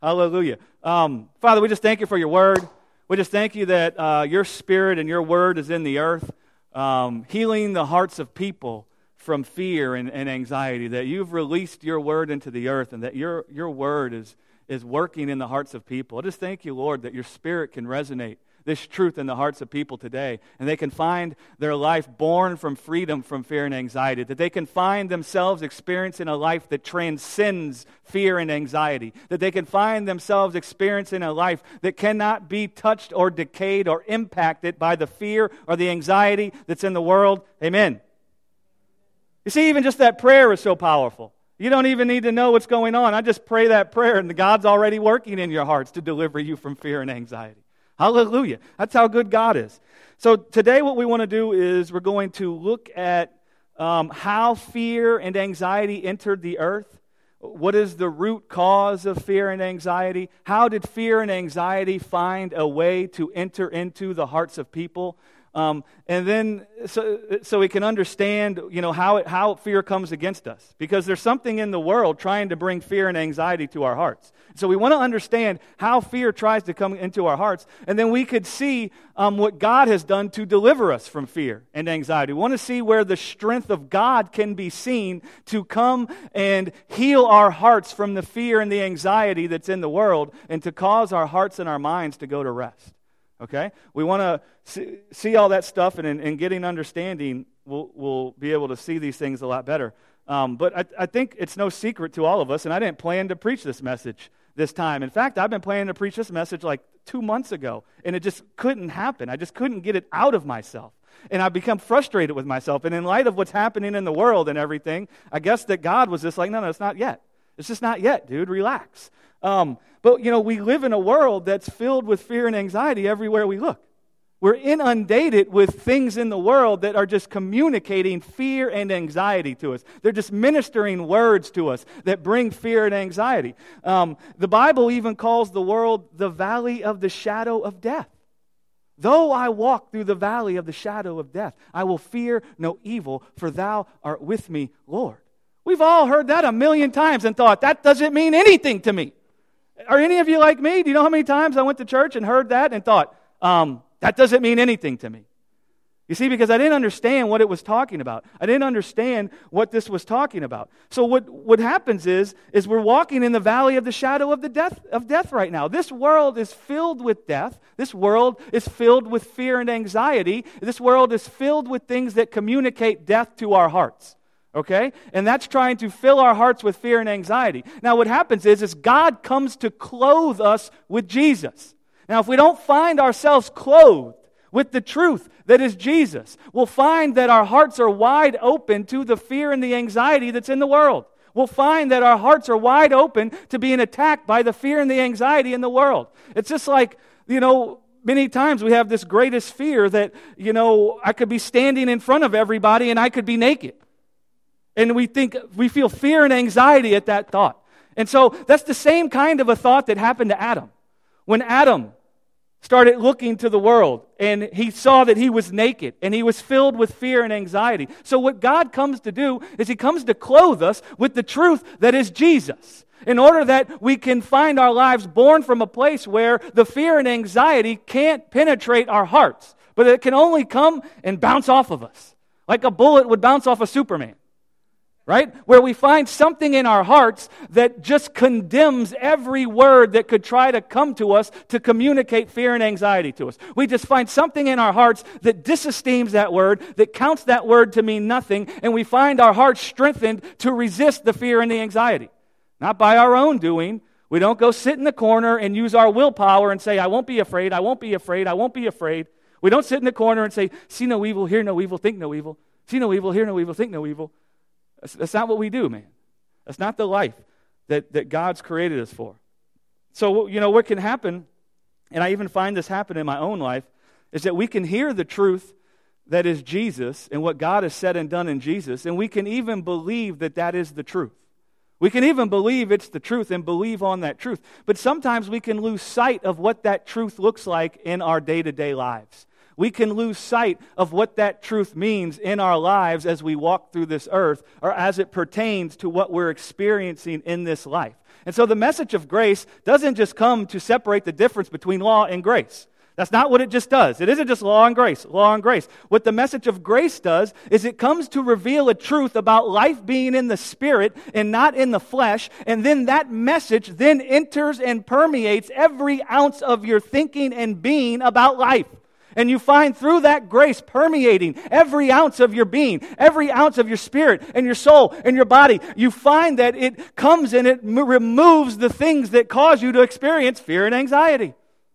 Hallelujah. Father, we just thank you for your word. We just thank you that your spirit and your word is in the earth, healing the hearts of people from fear and anxiety, that you've released your word into the earth and that your word is working in the hearts of people. I just thank you, Lord, that your spirit can resonate this truth in the hearts of people today, and they can find their life born from freedom from fear and anxiety, that they can find themselves experiencing a life that transcends fear and anxiety, that they can find themselves experiencing a life that cannot be touched or decayed or impacted by the fear or the anxiety that's in the world. Amen. You see, even just that prayer is so powerful. You don't even need to know what's going on. I just pray that prayer, and God's already working in your hearts to deliver you from fear and anxiety. Hallelujah. That's how good God is. So today what we want to do is we're going to look at how fear and anxiety entered the earth. What is the root cause of fear and anxiety? How did fear and anxiety find a way to enter into the hearts of people? And then so we can understand, how fear comes against us. Because there's something in the world trying to bring fear and anxiety to our hearts. So we want to understand how fear tries to come into our hearts. And then we could see what God has done to deliver us from fear and anxiety. We want to see where the strength of God can be seen to come and heal our hearts from the fear and the anxiety that's in the world, and to cause our hearts and our minds to go to rest. Okay? We want to see all that stuff, and in getting understanding, we'll be able to see these things a lot better. But I think it's no secret to all of us, and I didn't plan to preach this message this time. In fact, I've been planning to preach this message like 2 months ago, and it just couldn't happen. I just couldn't get it out of myself. And I've become frustrated with myself. And in light of what's happening in the world and everything, I guess that God was just like, no, it's not yet. It's just not yet, dude. Relax. But, we live in a world that's filled with fear and anxiety everywhere we look. We're inundated with things in the world that are just communicating fear and anxiety to us. They're just ministering words to us that bring fear and anxiety. The Bible even calls the world the valley of the shadow of death. Though I walk through the valley of the shadow of death, I will fear no evil, for thou art with me, Lord. We've all heard that 1,000,000 times and thought, that doesn't mean anything to me. Are any of you like me? Do you know how many times I went to church and heard that and thought, that doesn't mean anything to me? You see, because I didn't understand what it was talking about. I didn't understand what this was talking about. So what happens is we're walking in the valley of the shadow of death right now. This world is filled with death. This world is filled with fear and anxiety. This world is filled with things that communicate death to our hearts. Okay? And that's trying to fill our hearts with fear and anxiety. Now what happens is God comes to clothe us with Jesus. Now if we don't find ourselves clothed with the truth that is Jesus, we'll find that our hearts are wide open to the fear and the anxiety that's in the world. We'll find that our hearts are wide open to being attacked by the fear and the anxiety in the world. It's just like, many times we have this greatest fear that, I could be standing in front of everybody and I could be naked. And we feel fear and anxiety at that thought. And so that's the same kind of a thought that happened to Adam. When Adam started looking to the world and he saw that he was naked and he was filled with fear and anxiety. So what God comes to do is he comes to clothe us with the truth that is Jesus, in order that we can find our lives born from a place where the fear and anxiety can't penetrate our hearts, but it can only come and bounce off of us, like a bullet would bounce off of Superman. Right? Where we find something in our hearts that just condemns every word that could try to come to us to communicate fear and anxiety to us. We just find something in our hearts that disesteems that word, that counts that word to mean nothing, and we find our hearts strengthened to resist the fear and the anxiety. Not by our own doing. We don't go sit in the corner and use our willpower and say, I won't be afraid, I won't be afraid, I won't be afraid. We don't sit in the corner and say, see no evil, hear no evil, think no evil. See no evil, hear no evil, think no evil. That's not what we do, man. That's not the life that God's created us for. So, what can happen, and I even find this happen in my own life, is that we can hear the truth that is Jesus and what God has said and done in Jesus, and we can even believe that that is the truth. We can even believe it's the truth and believe on that truth. But sometimes we can lose sight of what that truth looks like in our day-to-day lives. We can lose sight of what that truth means in our lives as we walk through this earth, or as it pertains to what we're experiencing in this life. And so the message of grace doesn't just come to separate the difference between law and grace. That's not what it just does. It isn't just law and grace, law and grace. What the message of grace does is it comes to reveal a truth about life being in the Spirit and not in the flesh, and then that message then enters and permeates every ounce of your thinking and being about life. And you find through that grace permeating every ounce of your being, every ounce of your spirit and your soul and your body. You find that it comes and it removes the things that cause you to experience fear and anxiety.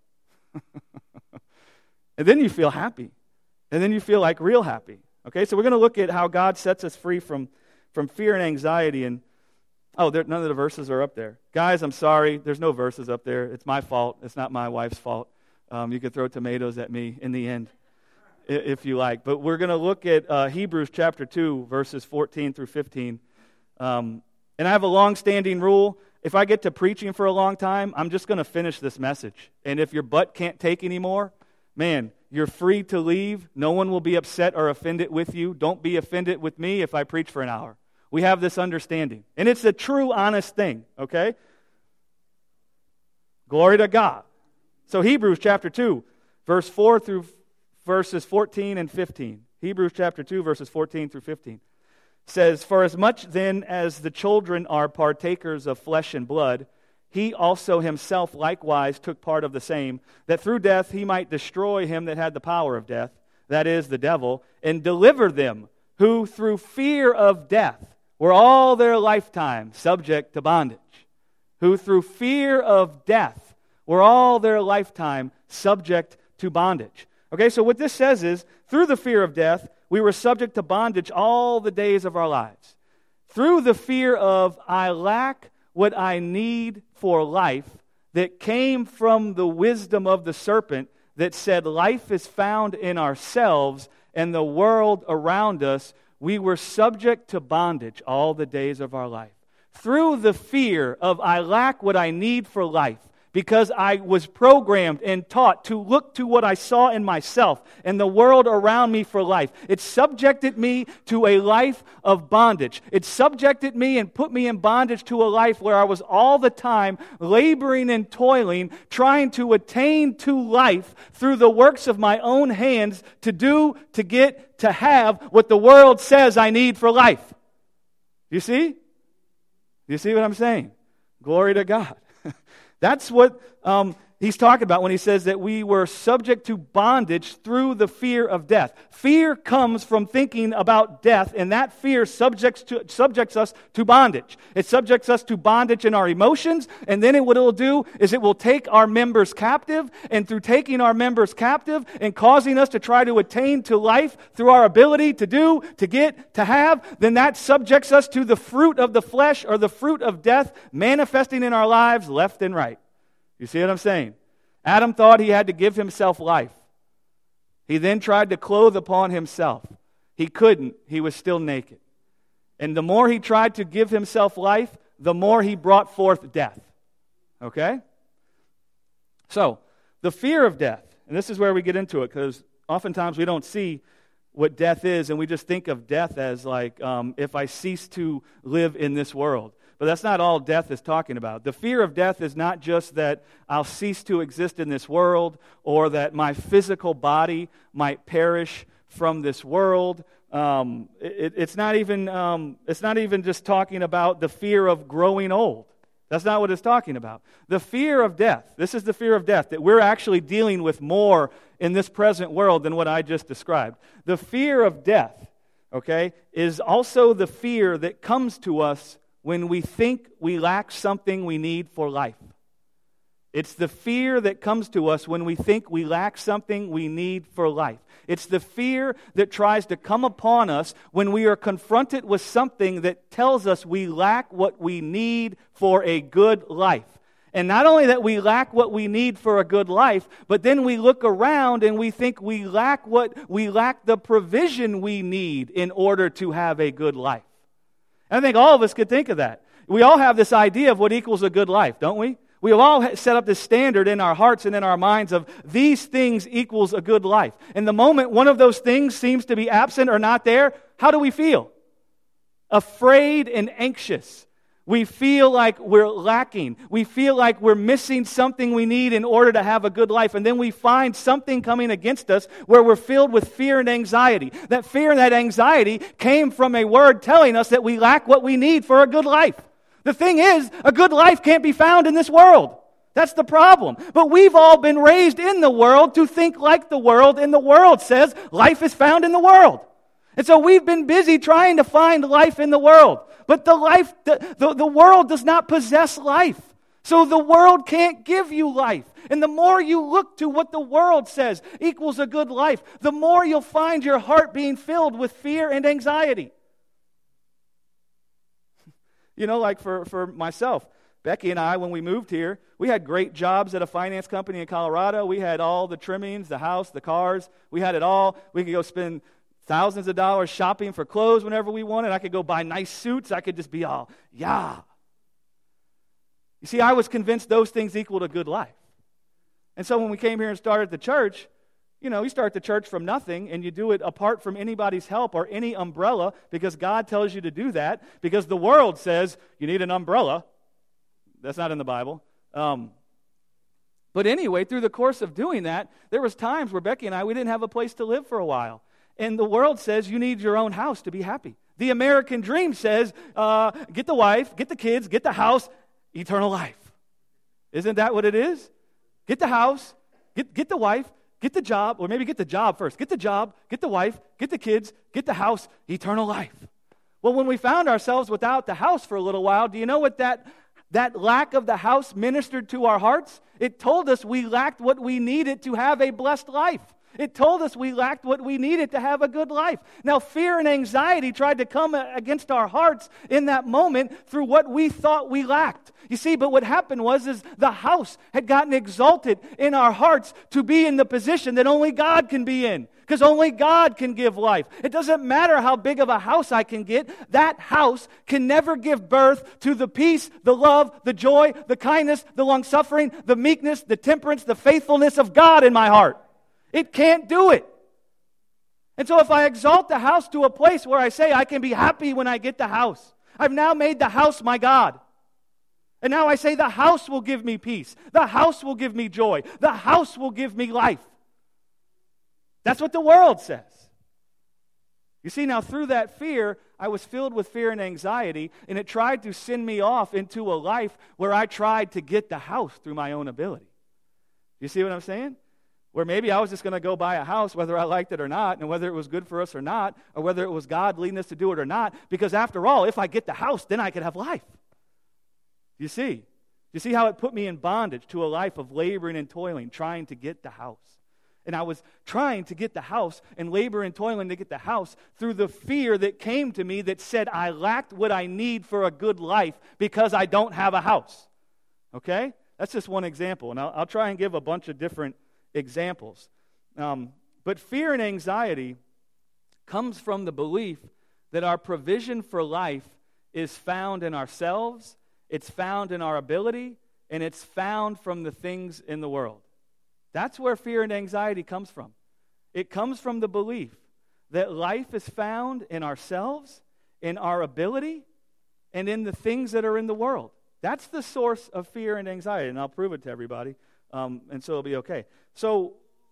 And then you feel happy. And then you feel like real happy. Okay, so we're going to look at how God sets us free from fear and anxiety. And none of the verses are up there. Guys, I'm sorry. There's no verses up there. It's my fault. It's not my wife's fault. You can throw tomatoes at me in the end if you like. But we're going to look at Hebrews chapter 2, verses 14 through 15. And I have a long-standing rule. If I get to preaching for a long time, I'm just going to finish this message. And if your butt can't take anymore, man, you're free to leave. No one will be upset or offended with you. Don't be offended with me if I preach for an hour. We have this understanding. And it's a true, honest thing, okay? Glory to God. So Hebrews chapter 2, verse 4 through verses 14 and 15. Hebrews chapter 2, verses 14 through 15. Says, "For as much then as the children are partakers of flesh and blood, he also himself likewise took part of the same, that through death he might destroy him that had the power of death, that is, the devil, and deliver them who through fear of death were all their lifetime subject to bondage." Who through fear of death were all their lifetime subject to bondage. Okay, so what this says is, through the fear of death, we were subject to bondage all the days of our lives. Through the fear of, I lack what I need for life, that came from the wisdom of the serpent that said life is found in ourselves and the world around us, we were subject to bondage all the days of our life. Through the fear of, I lack what I need for life, because I was programmed and taught to look to what I saw in myself and the world around me for life. It subjected me to a life of bondage. It subjected me and put me in bondage to a life where I was all the time laboring and toiling, trying to attain to life through the works of my own hands to do, to get, to have what the world says I need for life. You see? You see what I'm saying? Glory to God. That's what he's talking about when he says that we were subject to bondage through the fear of death. Fear comes from thinking about death, and that fear subjects us to bondage. It subjects us to bondage in our emotions, and then what it will do is it will take our members captive, and through taking our members captive and causing us to try to attain to life through our ability to do, to get, to have, then that subjects us to the fruit of the flesh or the fruit of death manifesting in our lives left and right. You see what I'm saying? Adam thought he had to give himself life. He then tried to clothe upon himself. He couldn't. He was still naked. And the more he tried to give himself life, the more he brought forth death. Okay? So, the fear of death. And this is where we get into it, because oftentimes we don't see what death is, and we just think of death as like, if I cease to live in this world. But that's not all death is talking about. The fear of death is not just that I'll cease to exist in this world, or that my physical body might perish from this world. It's not even just talking about the fear of growing old. That's not what it's talking about. The fear of death, this is the fear of death that we're actually dealing with more in this present world than what I just described. The fear of death, okay, is also the fear that comes to us when we think we lack something we need for life. It's the fear that comes to us when we think we lack something we need for life. It's the fear that tries to come upon us when we are confronted with something that tells us we lack what we need for a good life. And not only that we lack what we need for a good life, but then we look around and we think we lack the provision we need in order to have a good life. And I think all of us could think of that. We all have this idea of what equals a good life, don't we? We have all set up this standard in our hearts and in our minds of these things equals a good life. And the moment one of those things seems to be absent or not there, how do we feel? Afraid and anxious. We feel like we're lacking. We feel like we're missing something we need in order to have a good life. And then we find something coming against us where we're filled with fear and anxiety. That fear and that anxiety came from a word telling us that we lack what we need for a good life. The thing is, a good life can't be found in this world. That's the problem. But we've all been raised in the world to think like the world, and the world says life is found in the world. And so we've been busy trying to find life in the world. But the world does not possess life. So the world can't give you life. And the more you look to what the world says equals a good life, the more you'll find your heart being filled with fear and anxiety. You know, like for myself, Becky and I, when we moved here, we had great jobs at a finance company in Colorado. We had all the trimmings, the house, the cars. We had it all. We could go spend thousands of dollars shopping for clothes whenever we wanted. I could go buy nice suits. I could just be all, yeah. You see, I was convinced those things equaled a good life. And so when we came here and started the church, you know, you start the church from nothing and you do it apart from anybody's help or any umbrella because God tells you to do that because the world says you need an umbrella. That's not in the Bible. But anyway, through the course of doing that, there was times where Becky and I, we didn't have a place to live for a while. And the world says you need your own house to be happy. The American dream says, get the wife, get the kids, get the house, eternal life. Isn't that what it is? Get the house, get the wife, get the job, or maybe get the job first. Get the job, get the wife, get the kids, get the house, eternal life. Well, when we found ourselves without the house for a little while, do you know what that lack of the house ministered to our hearts? It told us we lacked what we needed to have a blessed life. It told us we lacked what we needed to have a good life. Now, fear and anxiety tried to come against our hearts in that moment through what we thought we lacked. You see, but what happened was the house had gotten exalted in our hearts to be in the position that only God can be in. Because only God can give life. It doesn't matter how big of a house I can get. That house can never give birth to the peace, the love, the joy, the kindness, the long-suffering, the meekness, the temperance, the faithfulness of God in my heart. It can't do it. And so if I exalt the house to a place where I say I can be happy when I get the house, I've now made the house my God. And now I say the house will give me peace. The house will give me joy. The house will give me life. That's what the world says. You see, now through that fear, I was filled with fear and anxiety, and it tried to send me off into a life where I tried to get the house through my own ability. You see what I'm saying? Where maybe I was just going to go buy a house whether I liked it or not, and whether it was good for us or not, or whether it was God leading us to do it or not, because after all, if I get the house, then I could have life. You see? You see how it put me in bondage to a life of laboring and toiling, trying to get the house. And I was trying to get the house and labor and toiling to get the house through the fear that came to me that said I lacked what I need for a good life because I don't have a house. Okay? That's just one example, and I'll try and give a bunch of different examples. But fear and anxiety comes from the belief that our provision for life is found in ourselves, it's found in our ability, and it's found from the things in the world. That's where fear and anxiety comes from. It comes from the belief that life is found in ourselves, in our ability, and in the things that are in the world. That's the source of fear and anxiety, and I'll prove it to everybody, and so it'll be okay. So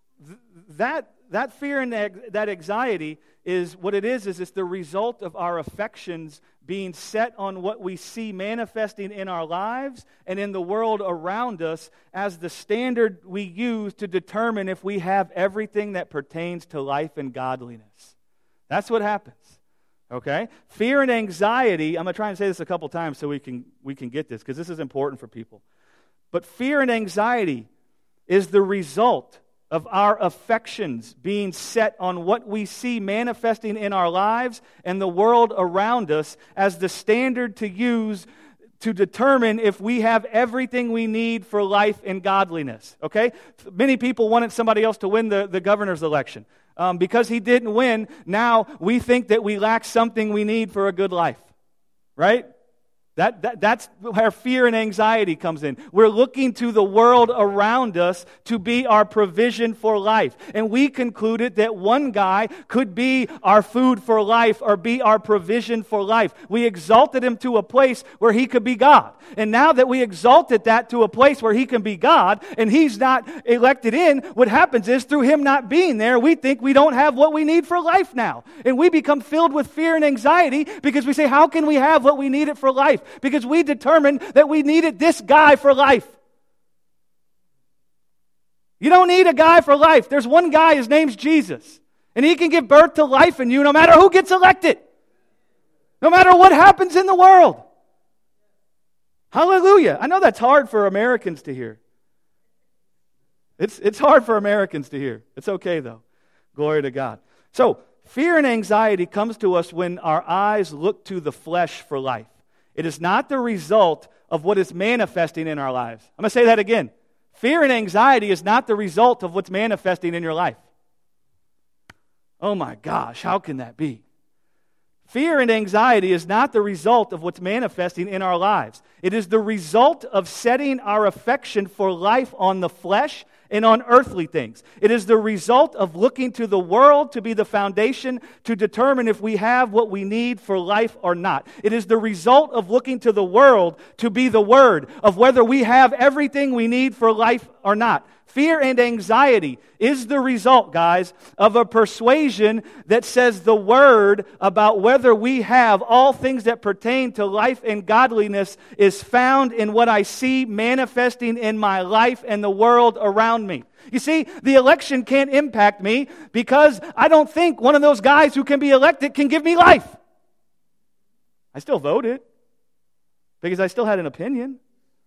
that fear and that anxiety is what it is it's the result of our affections being set on what we see manifesting in our lives and in the world around us as the standard we use to determine if we have everything that pertains to life and godliness. That's what happens. Okay? Fear and anxiety, I'm going to try and say this a couple times so we can get this, because this is important for people. But fear and anxiety is the result of our affections being set on what we see manifesting in our lives and the world around us as the standard to use to determine if we have everything we need for life and godliness. Okay? Many people wanted somebody else to win the governor's election. Because he didn't win, now we think that we lack something we need for a good life. Right? That's where fear and anxiety comes in. We're looking to the world around us to be our provision for life. And we concluded that one guy could be our food for life or be our provision for life. We exalted him to a place where he could be God. And now that we exalted that to a place where he can be God and he's not elected in, what happens is through him not being there, we think we don't have what we need for life now. And we become filled with fear and anxiety because we say, how can we have what we needed for life? Because we determined that we needed this guy for life. You don't need a guy for life. There's one guy, his name's Jesus. And he can give birth to life in you no matter who gets elected. No matter what happens in the world. Hallelujah. I know that's hard for Americans to hear. It's hard for Americans to hear. It's okay though. Glory to God. So, fear and anxiety comes to us when our eyes look to the flesh for life. It is not the result of what is manifesting in our lives. I'm going to say that again. Fear and anxiety is not the result of what's manifesting in your life. Oh my gosh, how can that be? Fear and anxiety is not the result of what's manifesting in our lives. It is the result of setting our affection for life on the flesh and on earthly things. It is the result of looking to the world to be the foundation to determine if we have what we need for life or not. It is the result of looking to the world to be the word of whether we have everything we need for life or not. Fear and anxiety is the result, guys, of a persuasion that says the word about whether we have all things that pertain to life and godliness is found in what I see manifesting in my life and the world around me. You see, the election can't impact me because I don't think one of those guys who can be elected can give me life. I still voted because I still had an opinion.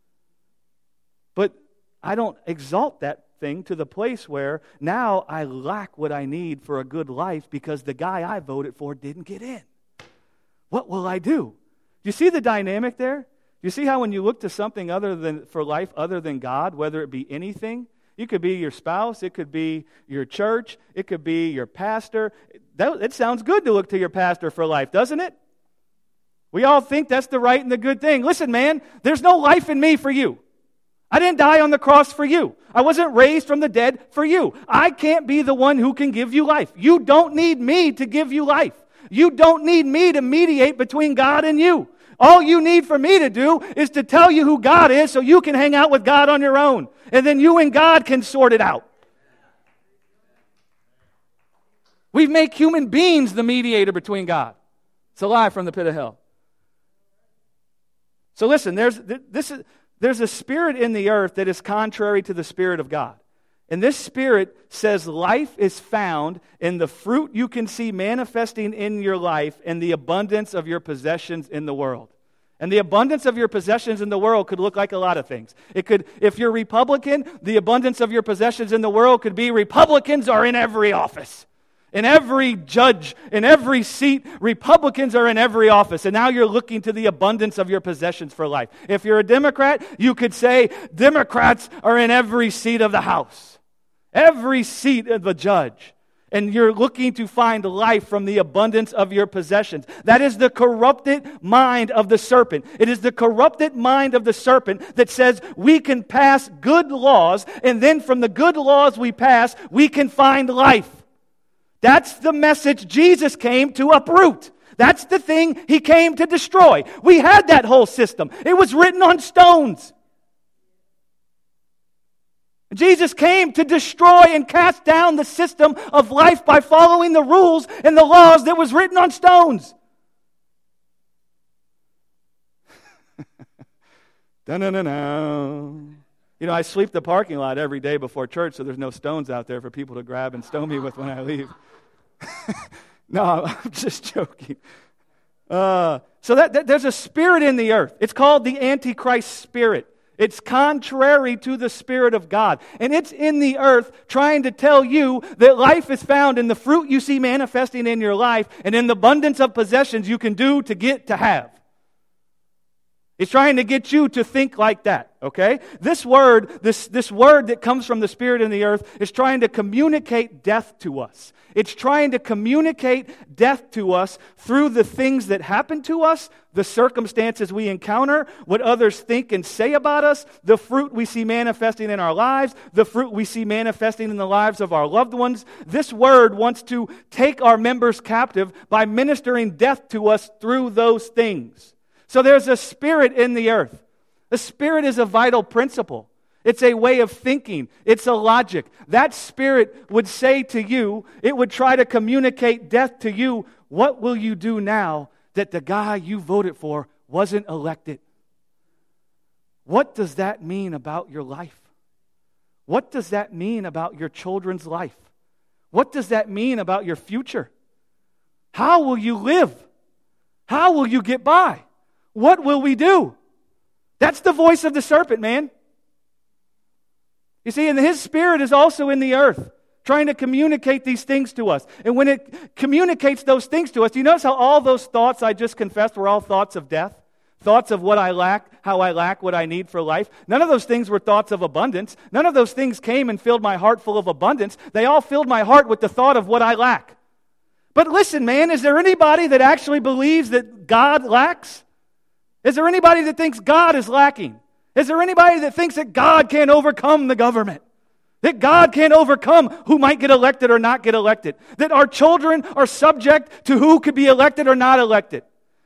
But I don't exalt that thing to the place where now I lack what I need for a good life because the guy I voted for didn't get in. What will I do? Do you see the dynamic there? Do you see how when you look to something other than for life other than God, whether it be anything, it could be your spouse, it could be your church, it could be your pastor. It sounds good to look to your pastor for life, doesn't it? We all think that's the right and the good thing. Listen, man, there's no life in me for you. I didn't die on the cross for you. I wasn't raised from the dead for you. I can't be the one who can give you life. You don't need me to give you life. You don't need me to mediate between God and you. All you need for me to do is to tell you who God is so you can hang out with God on your own. And then you and God can sort it out. We make human beings the mediator between God. It's a lie from the pit of hell. So listen, there's a spirit in the earth that is contrary to the Spirit of God. And this spirit says life is found in the fruit you can see manifesting in your life and the abundance of your possessions in the world. And the abundance of your possessions in the world could look like a lot of things. It could, if you're Republican, the abundance of your possessions in the world could be Republicans are in every office. In every judge, in every seat, Republicans are in every office. And now you're looking to the abundance of your possessions for life. If you're a Democrat, you could say Democrats are in every seat of the House. Every seat of the judge. And you're looking to find life from the abundance of your possessions. That is the corrupted mind of the serpent. It is the corrupted mind of the serpent that says we can pass good laws, and then from the good laws we pass, we can find life. That's the message Jesus came to uproot. That's the thing He came to destroy. We had that whole system. It was written on stones. Jesus came to destroy and cast down the system of life by following the rules and the laws that was written on stones. Dun-dun-dun-dun. You know, I sweep the parking lot every day before church so there's no stones out there for people to grab and stone me with when I leave. No, I'm just joking. So there's a spirit in the earth. It's called the Antichrist spirit. It's contrary to the Spirit of God. And it's in the earth trying to tell you that life is found in the fruit you see manifesting in your life and in the abundance of possessions you can do to get to have. It's trying to get you to think like that. okay? This word that comes from the Spirit in the earth is trying to communicate death to us. It's trying to communicate death to us through the things that happen to us, the circumstances we encounter, what others think and say about us, the fruit we see manifesting in our lives, the fruit we see manifesting in the lives of our loved ones. This word wants to take our members captive by ministering death to us through those things. So there's a spirit in the earth. The spirit is a vital principle. It's a way of thinking. It's a logic. That spirit would say to you, it would try to communicate death to you. What will you do now that the guy you voted for wasn't elected? What does that mean about your life? What does that mean about your children's life? What does that mean about your future? How will you live? How will you get by? What will we do? That's the voice of the serpent, man. You see, and his spirit is also in the earth, trying to communicate these things to us. And when it communicates those things to us, do you notice how all those thoughts I just confessed were all thoughts of death? Thoughts of what I lack, how I lack what I need for life. None of those things were thoughts of abundance. None of those things came and filled my heart full of abundance. They all filled my heart with the thought of what I lack. But listen, man, is there anybody that actually believes that God lacks? Is there anybody that thinks God is lacking? Is there anybody that thinks that God can't overcome the government? That God can't overcome who might get elected or not get elected? That our children are subject to who could be elected or not elected?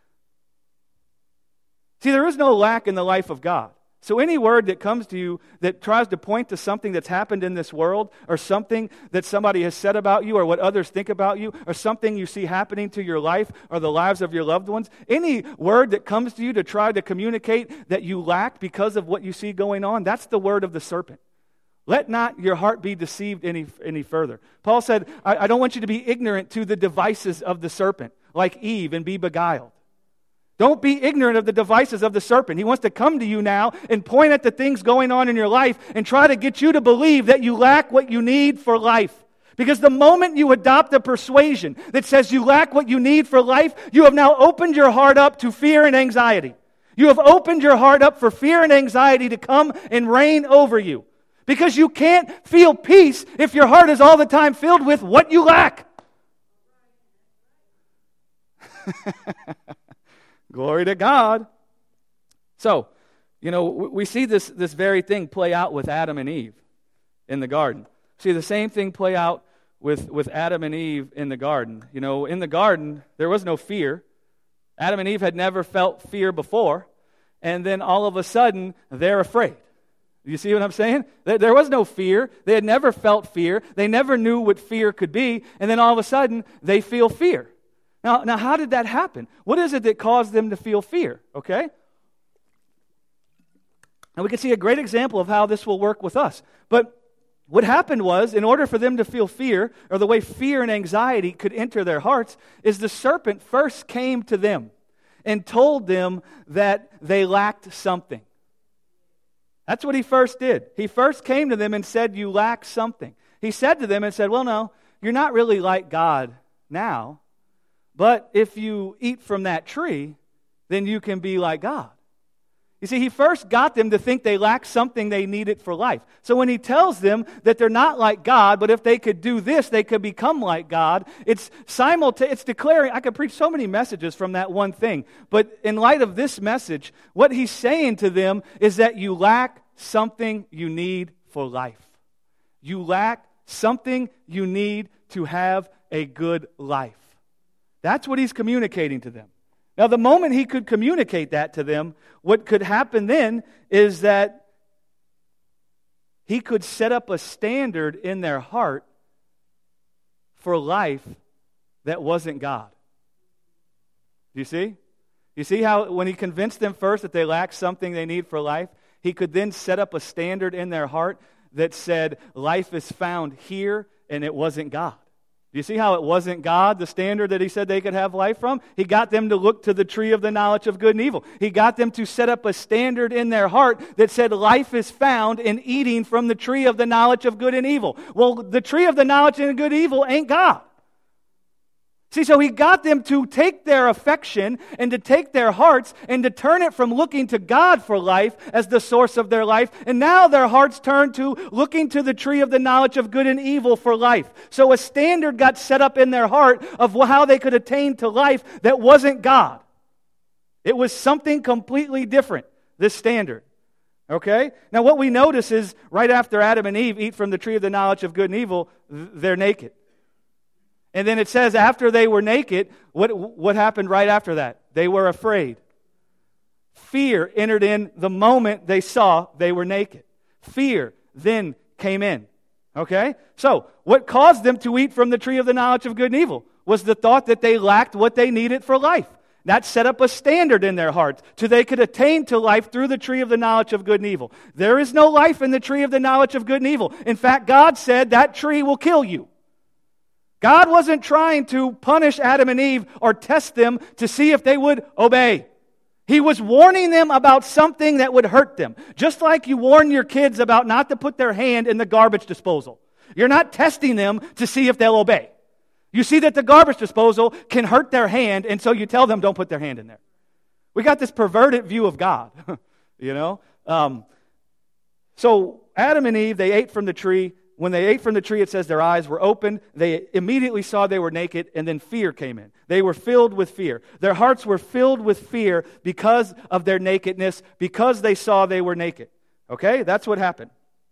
See, there is no lack in the life of God. So any word that comes to you that tries to point to something that's happened in this world, or something that somebody has said about you, or what others think about you, or something you see happening to your life or the lives of your loved ones, any word that comes to you to try to communicate that you lack because of what you see going on, that's the word of the serpent. Let not your heart be deceived any further. Paul said, I don't want you to be ignorant to the devices of the serpent, like Eve, and be beguiled. Don't be ignorant of the devices of the serpent. He wants to come to you now and point at the things going on in your life and try to get you to believe that you lack what you need for life. Because the moment you adopt a persuasion that says you lack what you need for life, you have now opened your heart up to fear and anxiety. You have opened your heart up for fear and anxiety to come and reign over you. Because you can't feel peace if your heart is all the time filled with what you lack. Glory to God. So, we see this very thing play out with Adam and Eve in the garden. See the same thing play out with Adam and Eve in the garden. In the garden, there was no fear. Adam and Eve had never felt fear before. And then all of a sudden, they're afraid. You see what I'm saying? There was no fear. They had never felt fear. They never knew what fear could be. And then all of a sudden, they feel fear. Now, how did that happen? What is it that caused them to feel fear? Okay? And we can see a great example of how this will work with us. But what happened was, in order for them to feel fear, or the way fear and anxiety could enter their hearts, is the serpent first came to them and told them that they lacked something. That's what he first did. He first came to them and said, you lack something. He said to them and said, well, no, you're not really like God now. But if you eat from that tree, then you can be like God. You see, he first got them to think they lacked something they needed for life. So when he tells them that they're not like God, but if they could do this, they could become like God, it's declaring, I could preach so many messages from that one thing. But in light of this message, what he's saying to them is that you lack something you need for life. You lack something you need to have a good life. That's what he's communicating to them. Now, the moment he could communicate that to them, what could happen then is that he could set up a standard in their heart for life that wasn't God. Do you see? You see how when he convinced them first that they lacked something they need for life, he could then set up a standard in their heart that said life is found here and it wasn't God. Do you see how it wasn't God, the standard that he said they could have life from? He got them to look to the tree of the knowledge of good and evil. He got them to set up a standard in their heart that said life is found in eating from the tree of the knowledge of good and evil. Well, the tree of the knowledge of good and evil ain't God. See, so he got them to take their affection and to take their hearts and to turn it from looking to God for life as the source of their life. And now their hearts turn to looking to the tree of the knowledge of good and evil for life. So a standard got set up in their heart of how they could attain to life that wasn't God. It was something completely different, this standard. Okay? Now what we notice is right after Adam and Eve eat from the tree of the knowledge of good and evil, they're naked. And then it says after they were naked, what happened right after that? They were afraid. Fear entered in the moment they saw they were naked. Fear then came in. Okay? So, what caused them to eat from the tree of the knowledge of good and evil was the thought that they lacked what they needed for life. That set up a standard in their hearts so they could attain to life through the tree of the knowledge of good and evil. There is no life in the tree of the knowledge of good and evil. In fact, God said that tree will kill you. God wasn't trying to punish Adam and Eve or test them to see if they would obey. He was warning them about something that would hurt them. Just like you warn your kids about not to put their hand in the garbage disposal. You're not testing them to see if they'll obey. You see that the garbage disposal can hurt their hand, and so you tell them don't put their hand in there. We got this perverted view of God, you know. So Adam and Eve, they ate from the tree. When they ate from the tree, it says their eyes were opened. They immediately saw they were naked, and then fear came in. They were filled with fear. Their hearts were filled with fear because of their nakedness, because they saw they were naked. Okay? That's what happened.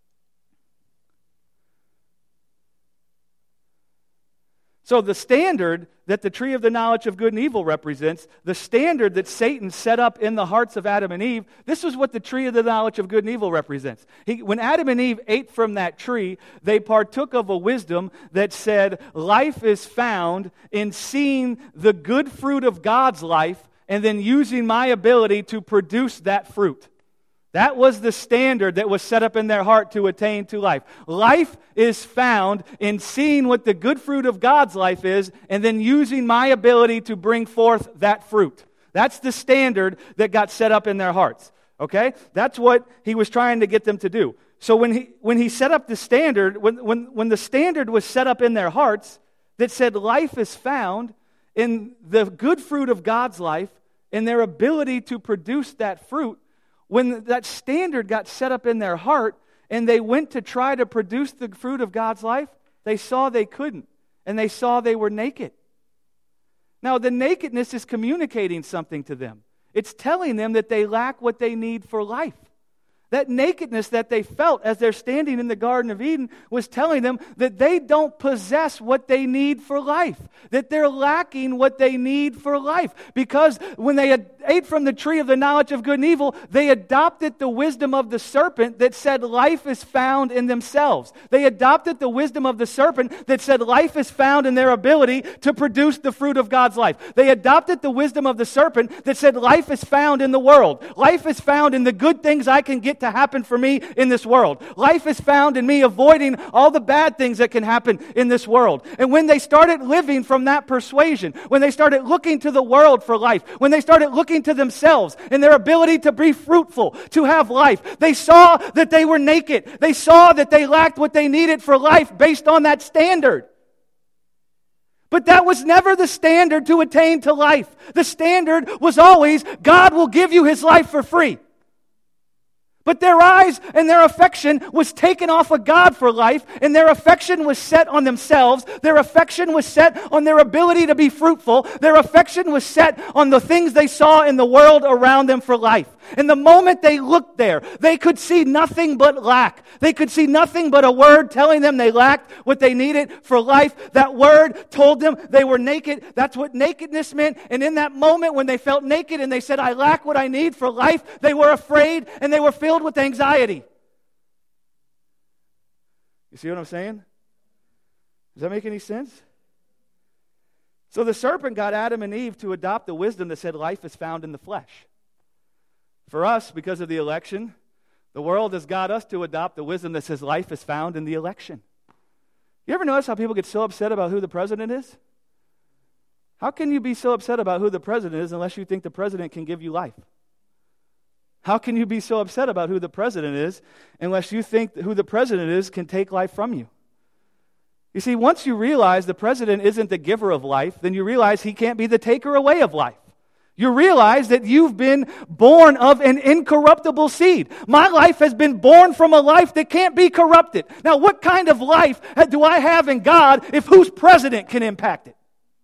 So the standard that the tree of the knowledge of good and evil represents, the standard that Satan set up in the hearts of Adam and Eve, this is what the tree of the knowledge of good and evil represents. When Adam and Eve ate from that tree, they partook of a wisdom that said, life is found in seeing the good fruit of God's life and then using my ability to produce that fruit. That was the standard that was set up in their heart to attain to life. Life is found in seeing what the good fruit of God's life is and then using my ability to bring forth that fruit. That's the standard that got set up in their hearts. Okay? That's what he was trying to get them to do. So when he set up the standard, when the standard was set up in their hearts that said life is found in the good fruit of God's life and their ability to produce that fruit, when that standard got set up in their heart and they went to try to produce the fruit of God's life, they saw they couldn't. And they saw they were naked. Now, the nakedness is communicating something to them. It's telling them that they lack what they need for life. That nakedness that they felt as they're standing in the Garden of Eden was telling them that they don't possess what they need for life. That they're lacking what they need for life. Because when they ate from the tree of the knowledge of good and evil, they adopted the wisdom of the serpent that said life is found in themselves. They adopted the wisdom of the serpent that said life is found in their ability to produce the fruit of God's life. They adopted the wisdom of the serpent that said life is found in the world. Life is found in the good things I can get to happen for me in this world. Life is found in me avoiding all the bad things that can happen in this world. And when they started living from that persuasion, when they started looking to the world for life, when they started looking to themselves and their ability to be fruitful, to have life, they saw that they were naked. They saw that they lacked what they needed for life based on that standard. But that was never the standard to attain to life. The standard was always, God will give you His life for free. But their eyes and their affection was taken off of God for life, and their affection was set on themselves. Their affection was set on their ability to be fruitful. Their affection was set on the things they saw in the world around them for life. And the moment they looked there, they could see nothing but lack. They could see nothing but a word telling them they lacked what they needed for life. That word told them they were naked. That's what nakedness meant. And in that moment when they felt naked and they said, I lack what I need for life, they were afraid and they were filled with anxiety. You see what I'm saying? Does that make any sense? So the serpent got Adam and Eve to adopt the wisdom that said life is found in the flesh. For us, because of the election, the world has got us to adopt the wisdom that says life is found in the election. You ever notice how people get so upset about who the president is? How can you be so upset about who the president is unless you think the president can give you life? How can you be so upset about who the president is unless you think who the president is can take life from you? You see, once you realize the president isn't the giver of life, then you realize he can't be the taker away of life. You realize that you've been born of an incorruptible seed. My life has been born from a life that can't be corrupted. Now, what kind of life do I have in God if whose president can impact it?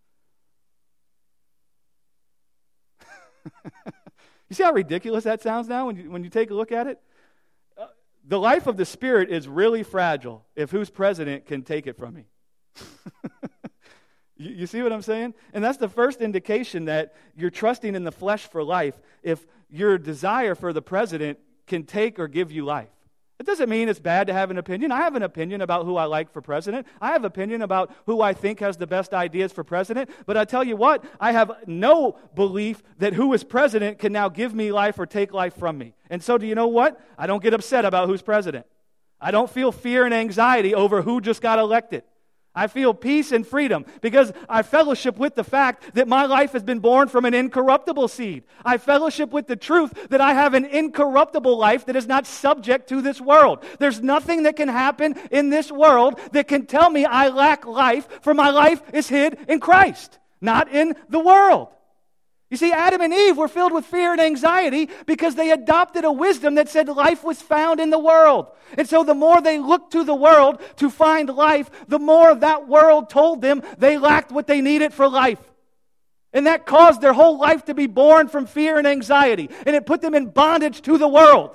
You see how ridiculous that sounds now when you take a look at it? The life of the Spirit is really fragile if whose president can take it from me. You see what I'm saying? And that's the first indication that you're trusting in the flesh for life if your desire for the president can take or give you life. It doesn't mean it's bad to have an opinion. I have an opinion about who I like for president. I have an opinion about who I think has the best ideas for president. But I tell you what, I have no belief that who is president can now give me life or take life from me. And so do you know what? I don't get upset about who's president. I don't feel fear and anxiety over who just got elected. I feel peace and freedom because I fellowship with the fact that my life has been born from an incorruptible seed. I fellowship with the truth that I have an incorruptible life that is not subject to this world. There's nothing that can happen in this world that can tell me I lack life, for my life is hid in Christ, not in the world. You see, Adam and Eve were filled with fear and anxiety because they adopted a wisdom that said life was found in the world. And so the more they looked to the world to find life, the more that world told them they lacked what they needed for life. And that caused their whole life to be born from fear and anxiety. And it put them in bondage to the world.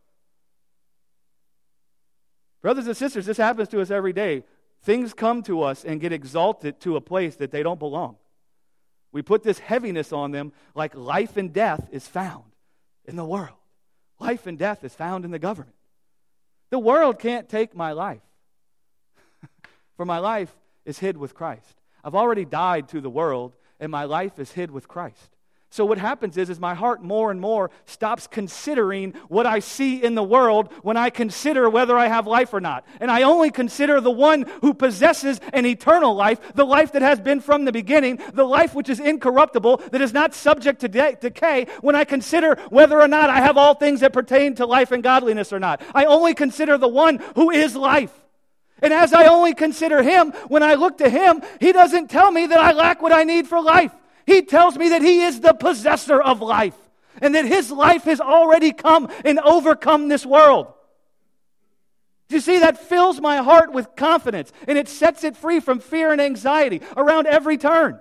Brothers and sisters, this happens to us every day. Things come to us and get exalted to a place that they don't belong. We put this heaviness on them like life and death is found in the world. Life and death is found in the government. The world can't take my life. For my life is hid with Christ. I've already died to the world, and my life is hid with Christ. So what happens is my heart more and more stops considering what I see in the world when I consider whether I have life or not. And I only consider the one who possesses an eternal life, the life that has been from the beginning, the life which is incorruptible, that is not subject to decay, when I consider whether or not I have all things that pertain to life and godliness or not. I only consider the one who is life. And as I only consider Him, when I look to Him, He doesn't tell me that I lack what I need for life. He tells me that He is the possessor of life and that His life has already come and overcome this world. Do you see, that fills my heart with confidence and it sets it free from fear and anxiety around every turn.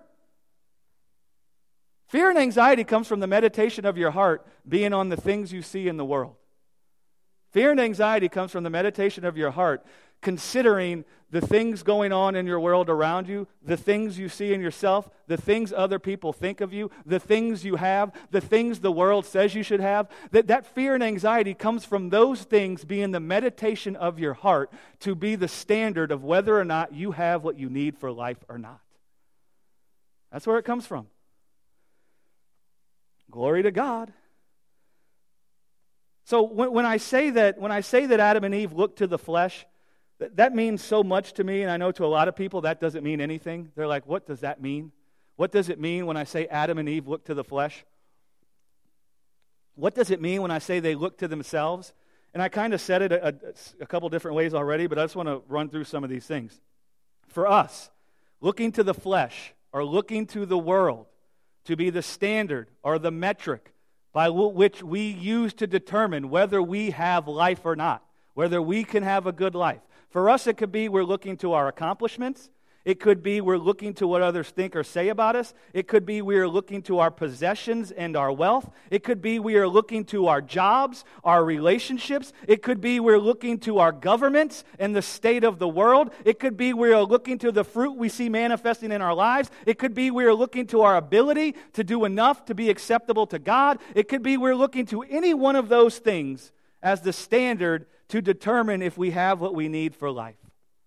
Fear and anxiety comes from the meditation of your heart being on the things you see in the world. Fear and anxiety comes from the meditation of your heart considering the things going on in your world around you, the things you see in yourself, the things other people think of you, the things you have, the things the world says you should have. That fear and anxiety comes from those things being the meditation of your heart to be the standard of whether or not you have what you need for life or not. That's where it comes from. Glory to God. So when I say that Adam and Eve looked to the flesh, that means so much to me, and I know to a lot of people that doesn't mean anything. They're like, what does that mean? What does it mean when I say Adam and Eve looked to the flesh? What does it mean when I say they look to themselves? And I kind of said it a couple different ways already, but I just want to run through some of these things. For us, looking to the flesh or looking to the world to be the standard or the metric by which we use to determine whether we have life or not, whether we can have a good life. For us, it could be we're looking to our accomplishments. It could be we're looking to what others think or say about us. It could be we are looking to our possessions and our wealth. It could be we are looking to our jobs, our relationships. It could be we're looking to our governments and the state of the world. It could be we are looking to the fruit we see manifesting in our lives. It could be we are looking to our ability to do enough to be acceptable to God. It could be we're looking to any one of those things as the standard to determine if we have what we need for life.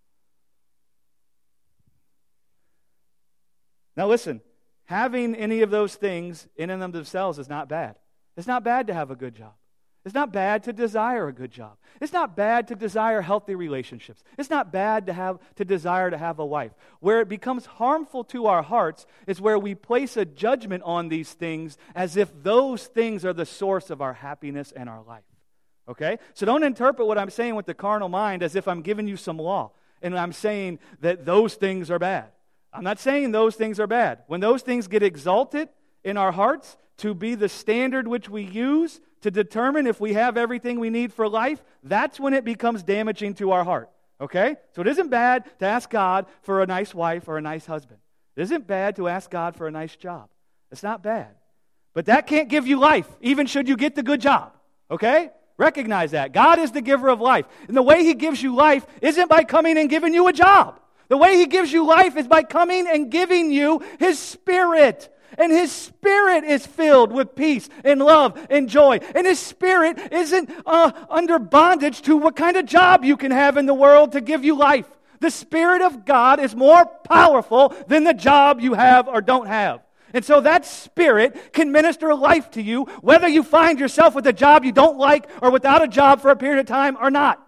Now listen, having any of those things in and of themselves is not bad. It's not bad to have a good job. It's not bad to desire a good job. It's not bad to desire healthy relationships. It's not bad to desire to have a wife. Where it becomes harmful to our hearts is where we place a judgment on these things as if those things are the source of our happiness and our life. Okay? So don't interpret what I'm saying with the carnal mind as if I'm giving you some law. and I'm saying that those things are bad. I'm not saying those things are bad. When those things get exalted in our hearts to be the standard which we use to determine if we have everything we need for life, that's when it becomes damaging to our heart. Okay? So it isn't bad to ask God for a nice wife or a nice husband. It isn't bad to ask God for a nice job. It's not bad. But that can't give you life, even should you get the good job. Okay? Recognize that. God is the giver of life. And the way He gives you life isn't by coming and giving you a job. The way He gives you life is by coming and giving you His Spirit. And His Spirit is filled with peace and love and joy. And His Spirit isn't under bondage to what kind of job you can have in the world to give you life. The Spirit of God is more powerful than the job you have or don't have. And so that Spirit can minister life to you, whether you find yourself with a job you don't like or without a job for a period of time or not.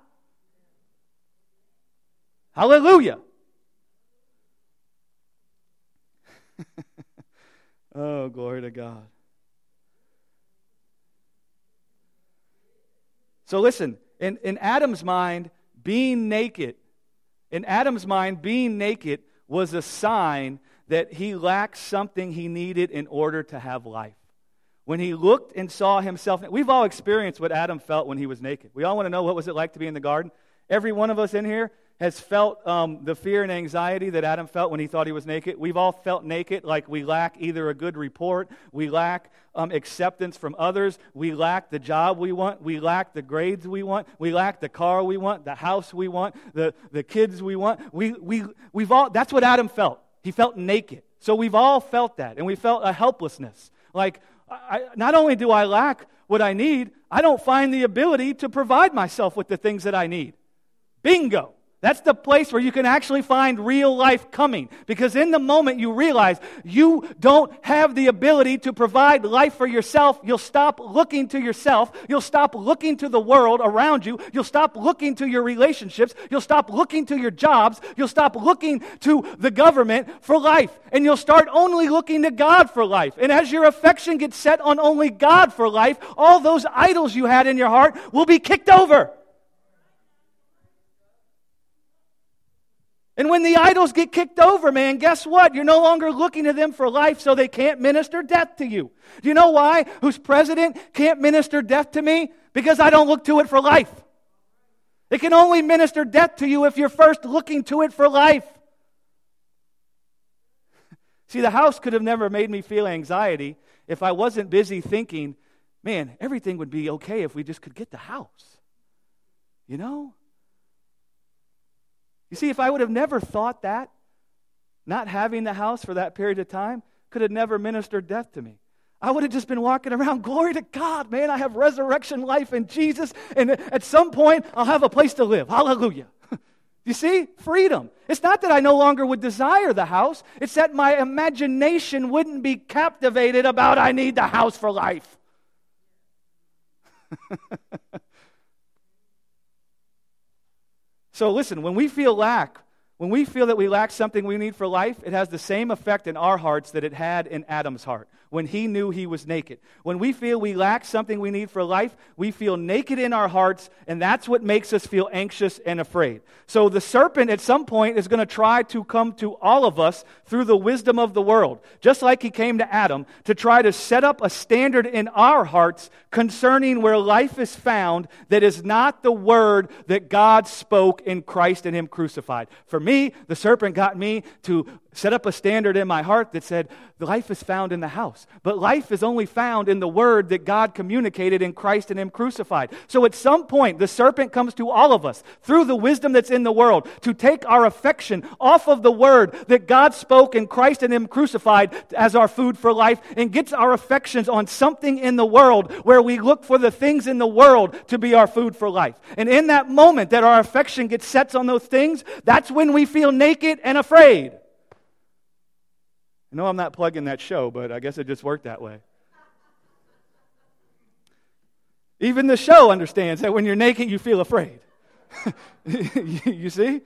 Hallelujah. Oh, glory to God. So listen, in Adam's mind, being naked was a sign that he lacked something he needed in order to have life. When he looked and saw himself, we've all experienced what Adam felt when he was naked. We all want to know what was it like to be in the garden. Every one of us in here has felt the fear and anxiety that Adam felt when he thought he was naked. We've all felt naked, like we lack either a good report, we lack acceptance from others, we lack the job we want, we lack the grades we want, we lack the car we want, the house we want, the kids we want. We've all. That's what Adam felt. He felt naked. So we've all felt that, and we felt a helplessness. Like, not only do I lack what I need, I don't find the ability to provide myself with the things that I need. Bingo. That's the place where you can actually find real life coming. Because in the moment you realize you don't have the ability to provide life for yourself, you'll stop looking to yourself. You'll stop looking to the world around you. You'll stop looking to your relationships. You'll stop looking to your jobs. You'll stop looking to the government for life. And you'll start only looking to God for life. And as your affection gets set on only God for life, all those idols you had in your heart will be kicked over. And when the idols get kicked over, man, guess what? You're no longer looking to them for life, so they can't minister death to you. Do you know why? Whose president can't minister death to me? Because I don't look to it for life. It can only minister death to you if you're first looking to it for life. See, the house could have never made me feel anxiety if I wasn't busy thinking, man, everything would be okay if we just could get the house. You know? You see, if I would have never thought that, not having the house for that period of time could have never ministered death to me. I would have just been walking around, glory to God, man, I have resurrection life in Jesus, and at some point, I'll have a place to live. Hallelujah. You see? Freedom. It's not that I no longer would desire the house. It's that my imagination wouldn't be captivated about I need the house for life. So listen, when we feel that we lack something we need for life, it has the same effect in our hearts that it had in Adam's heart when he knew he was naked. When we feel we lack something we need for life, we feel naked in our hearts, and that's what makes us feel anxious and afraid. So the serpent at some point is going to try to come to all of us through the wisdom of the world, just like he came to Adam, to try to set up a standard in our hearts concerning where life is found that is not the word that God spoke in Christ and Him crucified. For me, the serpent got me to set up a standard in my heart that said, life is found in the house. But life is only found in the word that God communicated in Christ and Him crucified. So at some point, the serpent comes to all of us through the wisdom that's in the world to take our affection off of the word that God spoke in Christ and Him crucified as our food for life, and gets our affections on something in the world where we look for the things in the world to be our food for life. And in that moment that our affection gets set on those things, that's when we feel naked and afraid. I know I'm not plugging that show, but I guess it just worked that way. Even the show understands that when you're naked, you feel afraid. You see?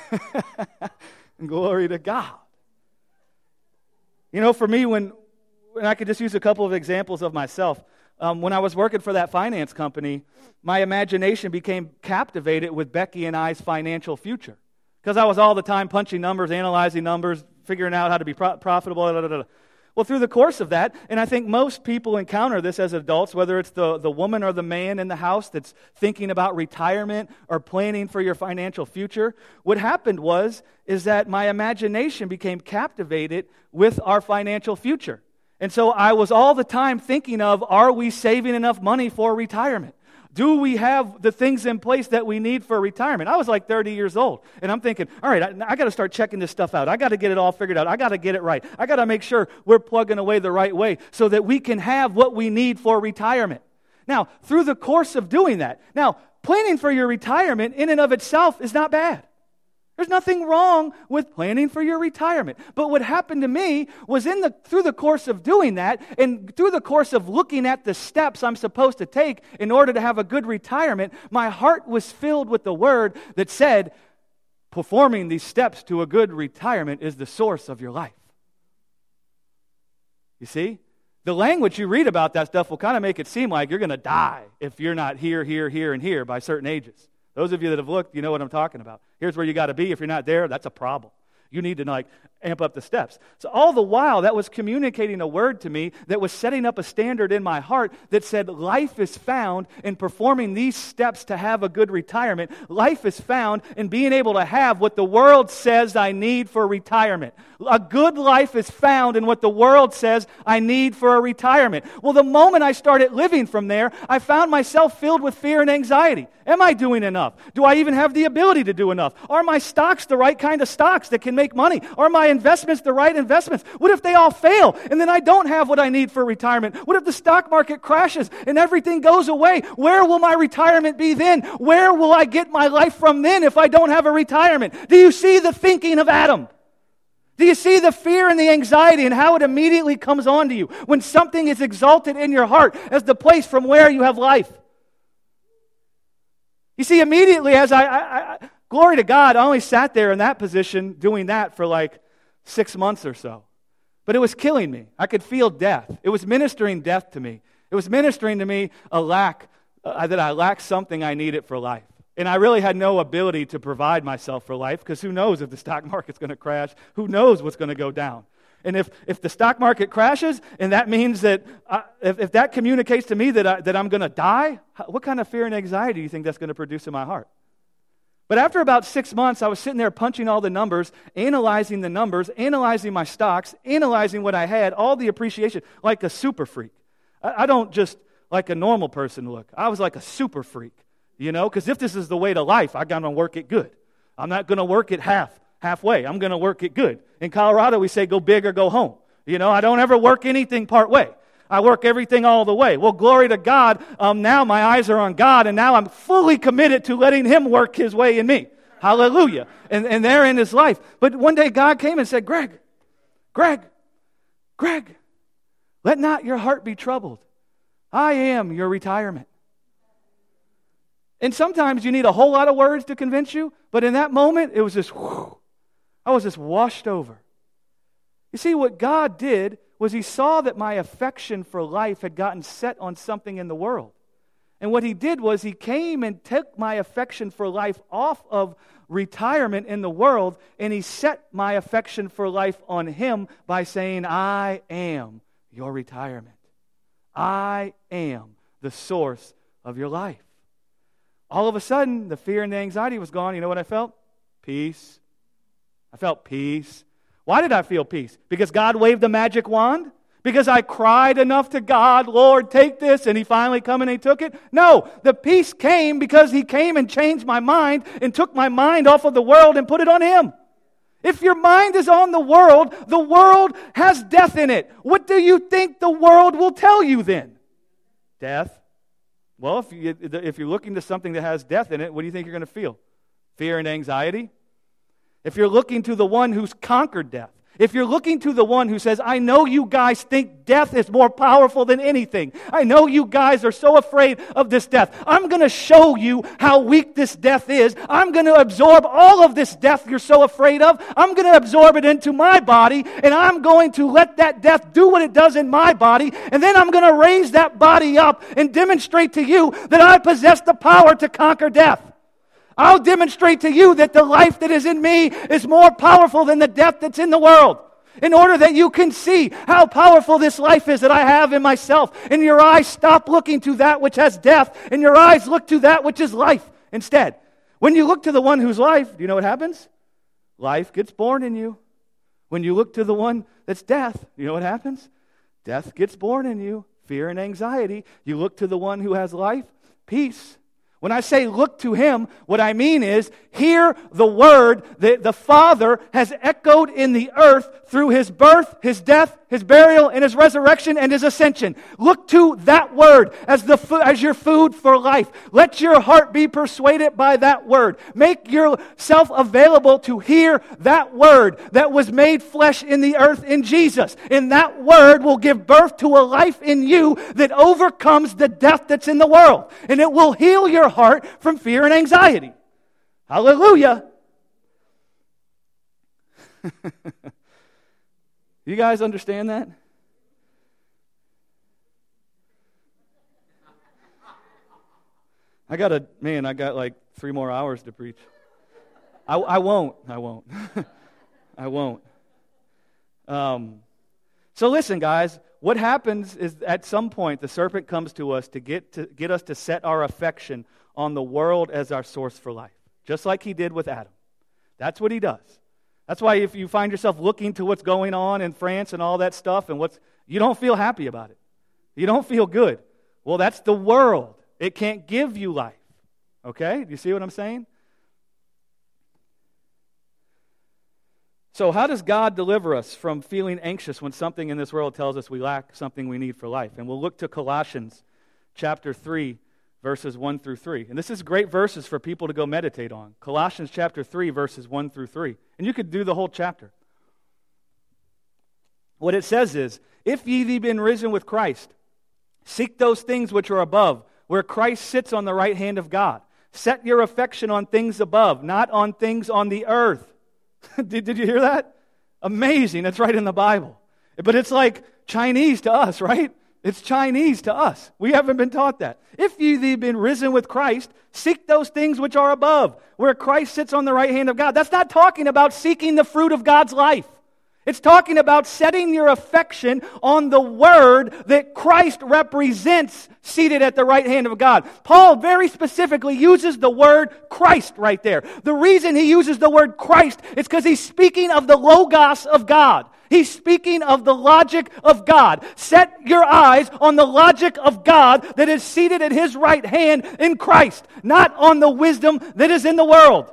Glory to God. You know, for me, when I could just use a couple of examples of myself. When I was working for that finance company, my imagination became captivated with Becky and I's financial future. Because I was all the time punching numbers, analyzing numbers, figuring out how to be profitable, Well, through the course of that, and I think most people encounter this as adults, whether it's the woman or the man in the house that's thinking about retirement or planning for your financial future, what happened is that my imagination became captivated with our financial future. And so I was all the time thinking of, are we saving enough money for retirement? Do we have the things in place that we need for retirement? I was like 30 years old, and I'm thinking, all right, I got to start checking this stuff out. I got to get it all figured out. I got to get it right. I got to make sure we're plugging away the right way so that we can have what we need for retirement. Now, through the course of doing that, planning for your retirement in and of itself is not bad. There's nothing wrong with planning for your retirement. But what happened to me was through the course of doing that and through the course of looking at the steps I'm supposed to take in order to have a good retirement, my heart was filled with the word that said, performing these steps to a good retirement is the source of your life. You see? The language you read about that stuff will kind of make it seem like you're going to die if you're not here, here, and here by certain ages. Those of you that have looked, you know what I'm talking about. Here's where you got to be. If you're not there, that's a problem. You need to amp up the steps. So all the while, that was communicating a word to me that was setting up a standard in my heart that said life is found in performing these steps to have a good retirement. Life is found in being able to have what the world says I need for retirement. A good life is found in what the world says I need for a retirement. Well, the moment I started living from there, I found myself filled with fear and anxiety. Am I doing enough? Do I even have the ability to do enough? Are my stocks the right kind of stocks that can make money? Are my investments the right investments? What if they all fail and then I don't have what I need for retirement? What if the stock market crashes and everything goes away? Where will my retirement be then? Where will I get my life from then if I don't have a retirement? Do you see the thinking of Adam? Do you see the fear and the anxiety and how it immediately comes on to you when something is exalted in your heart as the place from where you have life? You see, immediately as glory to God, I only sat there in that position doing that for like 6 months or so. But it was killing me. I could feel death. It was ministering death to me. It was ministering to me that I lacked something I needed for life. And I really had no ability to provide myself for life because who knows if the stock market's going to crash? Who knows what's going to go down? And if the stock market crashes and that means that if that communicates to me that I'm going to die, what kind of fear and anxiety do you think that's going to produce in my heart? But after about 6 months, I was sitting there punching all the numbers, analyzing my stocks, analyzing what I had, all the appreciation, like a super freak. I don't just like a normal person look. I was like a super freak, because if this is the way to life, I got to work it good. I'm not going to work it halfway. I'm going to work it good. In Colorado, we say go big or go home. I don't ever work anything part way. I work everything all the way. Well, glory to God. Now my eyes are on God, and now I'm fully committed to letting Him work His way in me. Hallelujah. And there in His life. But one day God came and said, Greg, let not your heart be troubled. I am your retirement. And sometimes you need a whole lot of words to convince you, but in that moment, it was just, I was just washed over. You see, what God did was He saw that my affection for life had gotten set on something in the world. And what He did was He came and took my affection for life off of retirement in the world, and He set my affection for life on Him by saying, I am your retirement. I am the source of your life. All of a sudden, the fear and the anxiety was gone. You know what I felt? Peace. I felt peace. Why did I feel peace? Because God waved a magic wand? Because I cried enough to God, Lord, take this, and He finally come and He took it? No, the peace came because He came and changed my mind and took my mind off of the world and put it on Him. If your mind is on the world has death in it. What do you think the world will tell you then? Death. Well, if you're looking to something that has death in it, what do you think you're going to feel? Fear and anxiety? If you're looking to the one who's conquered death, if you're looking to the one who says, I know you guys think death is more powerful than anything. I know you guys are so afraid of this death. I'm going to show you how weak this death is. I'm going to absorb all of this death you're so afraid of. I'm going to absorb it into my body, and I'm going to let that death do what it does in my body, and then I'm going to raise that body up and demonstrate to you that I possess the power to conquer death. I'll demonstrate to you that the life that is in me is more powerful than the death that's in the world. In order that you can see how powerful this life is that I have in myself. And your eyes stop looking to that which has death, and your eyes look to that which is life instead. When you look to the one whose life, do you know what happens? Life gets born in you. When you look to the one that's death, you know what happens? Death gets born in you. Fear and anxiety. You look to the one who has life, peace. When I say look to him, what I mean is hear the word that the Father has echoed in the earth through his birth, his death, his burial, and his resurrection and his ascension. Look to that word as your food for life. Let your heart be persuaded by that word. Make yourself available to hear that word that was made flesh in the earth in Jesus. And that word will give birth to a life in you that overcomes the death that's in the world. And it will heal your heart from fear and anxiety. Hallelujah. You guys understand that? I got like 3 more hours to preach. I won't. I won't. So listen, guys. What happens is at some point the serpent comes to us to get us to set our affection on the world as our source for life, just like he did with Adam. That's what he does. That's why if you find yourself looking to what's going on in France and all that stuff, and you don't feel happy about it. You don't feel good. Well, that's the world. It can't give you life. Okay? Do you see what I'm saying? So how does God deliver us from feeling anxious when something in this world tells us we lack something we need for life? And we'll look to Colossians chapter 3, verses 1 through 3. And this is great verses for people to go meditate on. Colossians chapter 3, verses 1 through 3. And you could do the whole chapter. What it says is, if ye be been risen with Christ, seek those things which are above, where Christ sits on the right hand of God. Set your affection on things above, not on things on the earth. Did you hear that? Amazing. That's right in the Bible. But it's like Chinese to us, right? It's Chinese to us. We haven't been taught that. If ye be been risen with Christ, seek those things which are above, where Christ sits on the right hand of God. That's not talking about seeking the fruit of God's life. It's talking about setting your affection on the word that Christ represents seated at the right hand of God. Paul very specifically uses the word Christ right there. The reason he uses the word Christ is because he's speaking of the Logos of God. He's speaking of the logic of God. Set your eyes on the logic of God that is seated at his right hand in Christ, not on the wisdom that is in the world.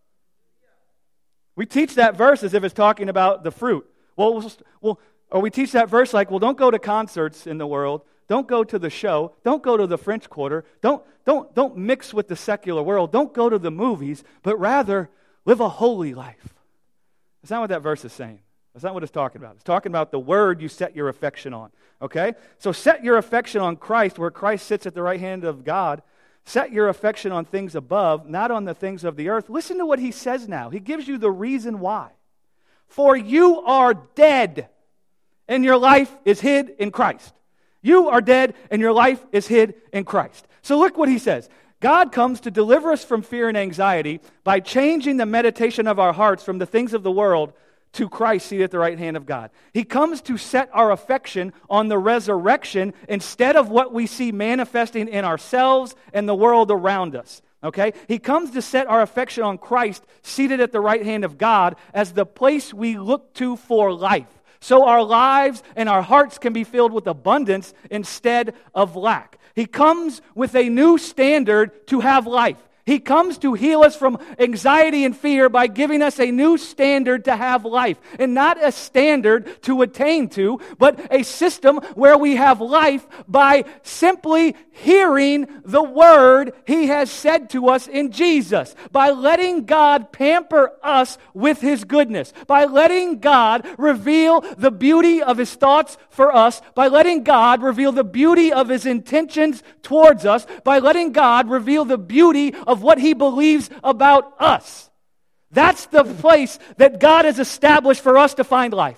We teach that verse as if it's talking about the fruit. Or we teach that verse like, well, don't go to concerts in the world. Don't go to the show. Don't go to the French Quarter. Don't mix with the secular world. Don't go to the movies, but rather live a holy life. That's not what that verse is saying. That's not what it's talking about. It's talking about the word you set your affection on. Okay? So set your affection on Christ, where Christ sits at the right hand of God. Set your affection on things above, not on the things of the earth. Listen to what he says now. He gives you the reason why. For you are dead, and your life is hid in Christ. You are dead, and your life is hid in Christ. So look what he says. God comes to deliver us from fear and anxiety by changing the meditation of our hearts from the things of the world to Christ seated at the right hand of God. He comes to set our affection on the resurrection instead of what we see manifesting in ourselves and the world around us. Okay? He comes to set our affection on Christ seated at the right hand of God as the place we look to for life. So our lives and our hearts can be filled with abundance instead of lack. He comes with a new standard to have life. He comes to heal us from anxiety and fear by giving us a new standard to have life. And not a standard to attain to, but a system where we have life by simply hearing the word He has said to us in Jesus. By letting God pamper us with His goodness. By letting God reveal the beauty of His thoughts for us. By letting God reveal the beauty of His intentions towards us. By letting God reveal the beauty of what He believes about us. That's the place that God has established for us to find life.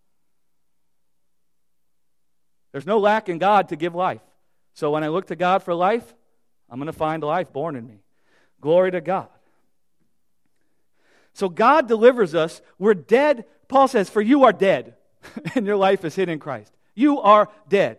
There's no lack in God to give life. So when I look to God for life, I'm going to find life born in me. Glory to God. So God delivers us. We're dead. Paul says, for you are dead, and your life is hid in Christ. You are dead.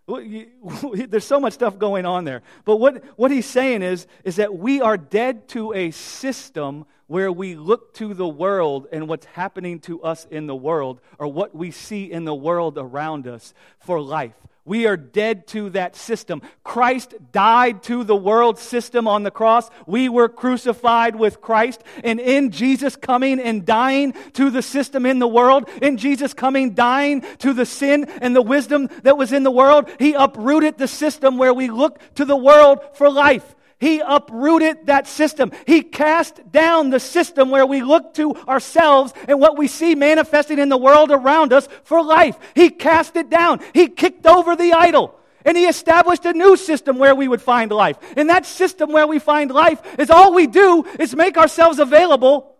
There's so much stuff going on there. But what he's saying is that we are dead to a system where we look to the world and what's happening to us in the world, or what we see in the world around us for life. We are dead to that system. Christ died to the world system on the cross. We were crucified with Christ. And in Jesus coming and dying to the system in the world, in Jesus coming, dying to the sin and the wisdom that was in the world, He uprooted the system where we look to the world for life. He uprooted that system. He cast down the system where we look to ourselves and what we see manifesting in the world around us for life. He cast it down. He kicked over the idol. And He established a new system where we would find life. And that system where we find life is all we do is make ourselves available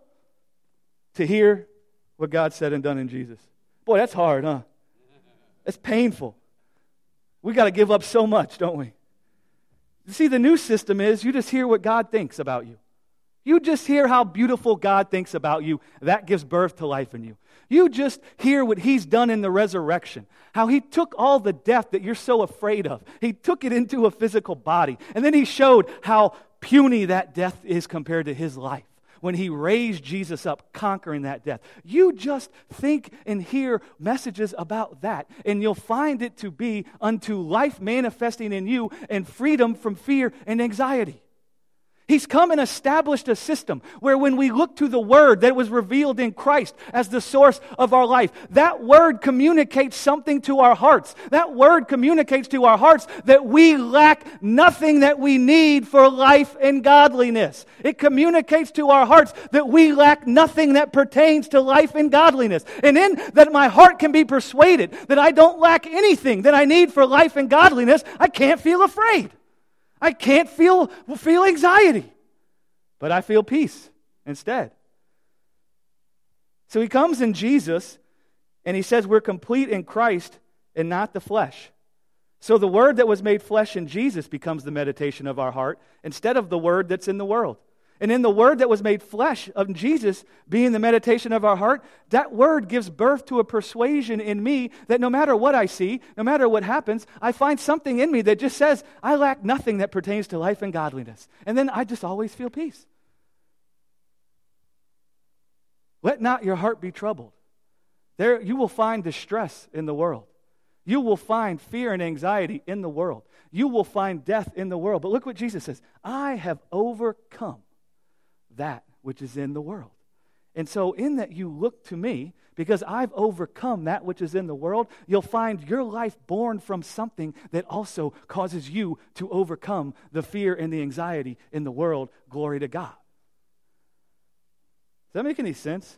to hear what God said and done in Jesus. Boy, that's hard, huh? That's painful. We got to give up so much, don't we? You see, the new system is you just hear what God thinks about you. You just hear how beautiful God thinks about you. That gives birth to life in you. You just hear what He's done in the resurrection. How He took all the death that you're so afraid of. He took it into a physical body. And then He showed how puny that death is compared to His life. When He raised Jesus up, conquering that death. You just think and hear messages about that, and you'll find it to be unto life manifesting in you and freedom from fear and anxiety. He's come and established a system where when we look to the Word that was revealed in Christ as the source of our life, that Word communicates something to our hearts. That Word communicates to our hearts that we lack nothing that we need for life and godliness. It communicates to our hearts that we lack nothing that pertains to life and godliness. And in that my heart can be persuaded that I don't lack anything that I need for life and godliness, I can't feel afraid. I can't feel anxiety, but I feel peace instead. So He comes in Jesus, and He says we're complete in Christ and not the flesh. So the Word that was made flesh in Jesus becomes the meditation of our heart instead of the Word that's in the world. And in the Word that was made flesh of Jesus being the meditation of our heart, that Word gives birth to a persuasion in me that no matter what I see, no matter what happens, I find something in me that just says, I lack nothing that pertains to life and godliness. And then I just always feel peace. Let not your heart be troubled. There you will find distress in the world. You will find fear and anxiety in the world. You will find death in the world. But look what Jesus says, I have overcome that which is in the world. And so in that you look to me, because I've overcome that which is in the world, you'll find your life born from something that also causes you to overcome the fear and the anxiety in the world. Glory to God. Does that make any sense?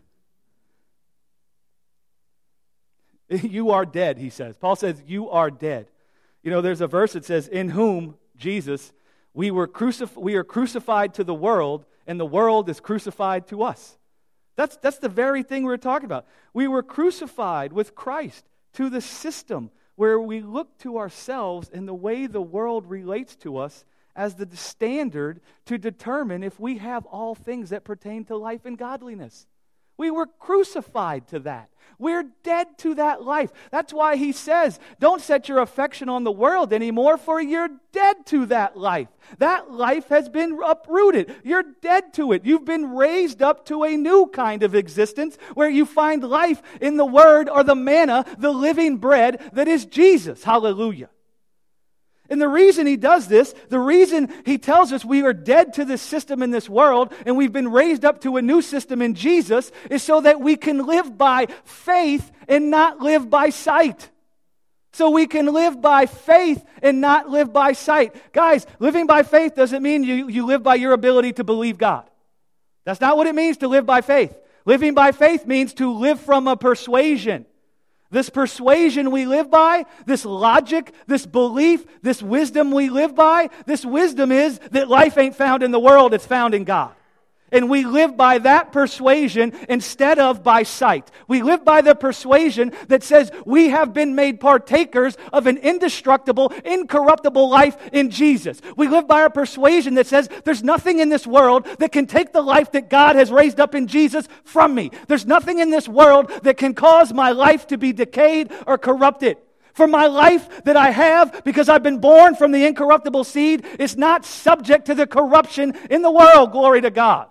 You are dead, he says. Paul says, you are dead. You know, there's a verse that says, in whom, Jesus, we are crucified to the world, and the world is crucified to us. That's the very thing we're talking about. We were crucified with Christ to the system where we look to ourselves and the way the world relates to us as the standard to determine if we have all things that pertain to life and godliness. We were crucified to that. We're dead to that life. That's why he says, don't set your affection on the world anymore, for you're dead to that life. That life has been uprooted. You're dead to it. You've been raised up to a new kind of existence where you find life in the Word or the manna, the living bread that is Jesus. Hallelujah. And the reason he does this, the reason he tells us we are dead to this system in this world and we've been raised up to a new system in Jesus is so that we can live by faith and not live by sight. So we can live by faith and not live by sight. Guys, living by faith doesn't mean you live by your ability to believe God. That's not what it means to live by faith. Living by faith means to live from a persuasion. This persuasion we live by, this logic, this belief, this wisdom we live by, this wisdom is that life ain't found in the world, it's found in God. And we live by that persuasion instead of by sight. We live by the persuasion that says we have been made partakers of an indestructible, incorruptible life in Jesus. We live by a persuasion that says there's nothing in this world that can take the life that God has raised up in Jesus from me. There's nothing in this world that can cause my life to be decayed or corrupted. For my life that I have, because I've been born from the incorruptible seed, is not subject to the corruption in the world. Glory to God.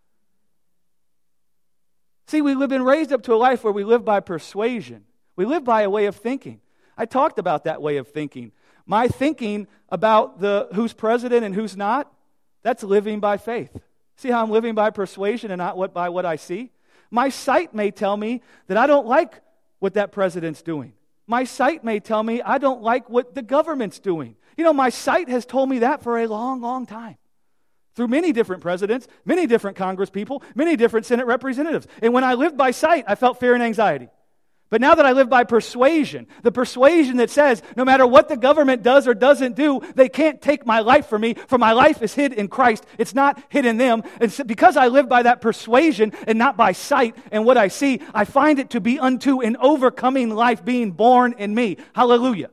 See, we've been raised up to a life where we live by persuasion. We live by a way of thinking. I talked about that way of thinking. My thinking about who's president and who's not, that's living by faith. See how I'm living by persuasion and not by what I see? My sight may tell me that I don't like what that president's doing. My sight may tell me I don't like what the government's doing. You know, my sight has told me that for a long, long time. Through many different presidents, many different Congress people, many different Senate representatives. And when I lived by sight, I felt fear and anxiety. But now that I live by persuasion, the persuasion that says no matter what the government does or doesn't do, they can't take my life from me, for my life is hid in Christ. It's not hid in them. And so because I live by that persuasion and not by sight and what I see, I find it to be unto an overcoming life being born in me. Hallelujah.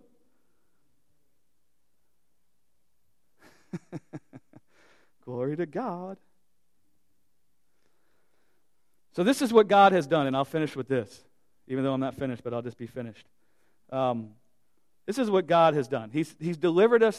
Glory to God. So this is what God has done, and I'll finish with this. Even though I'm not finished, but I'll just be finished. This is what God has done. He's delivered us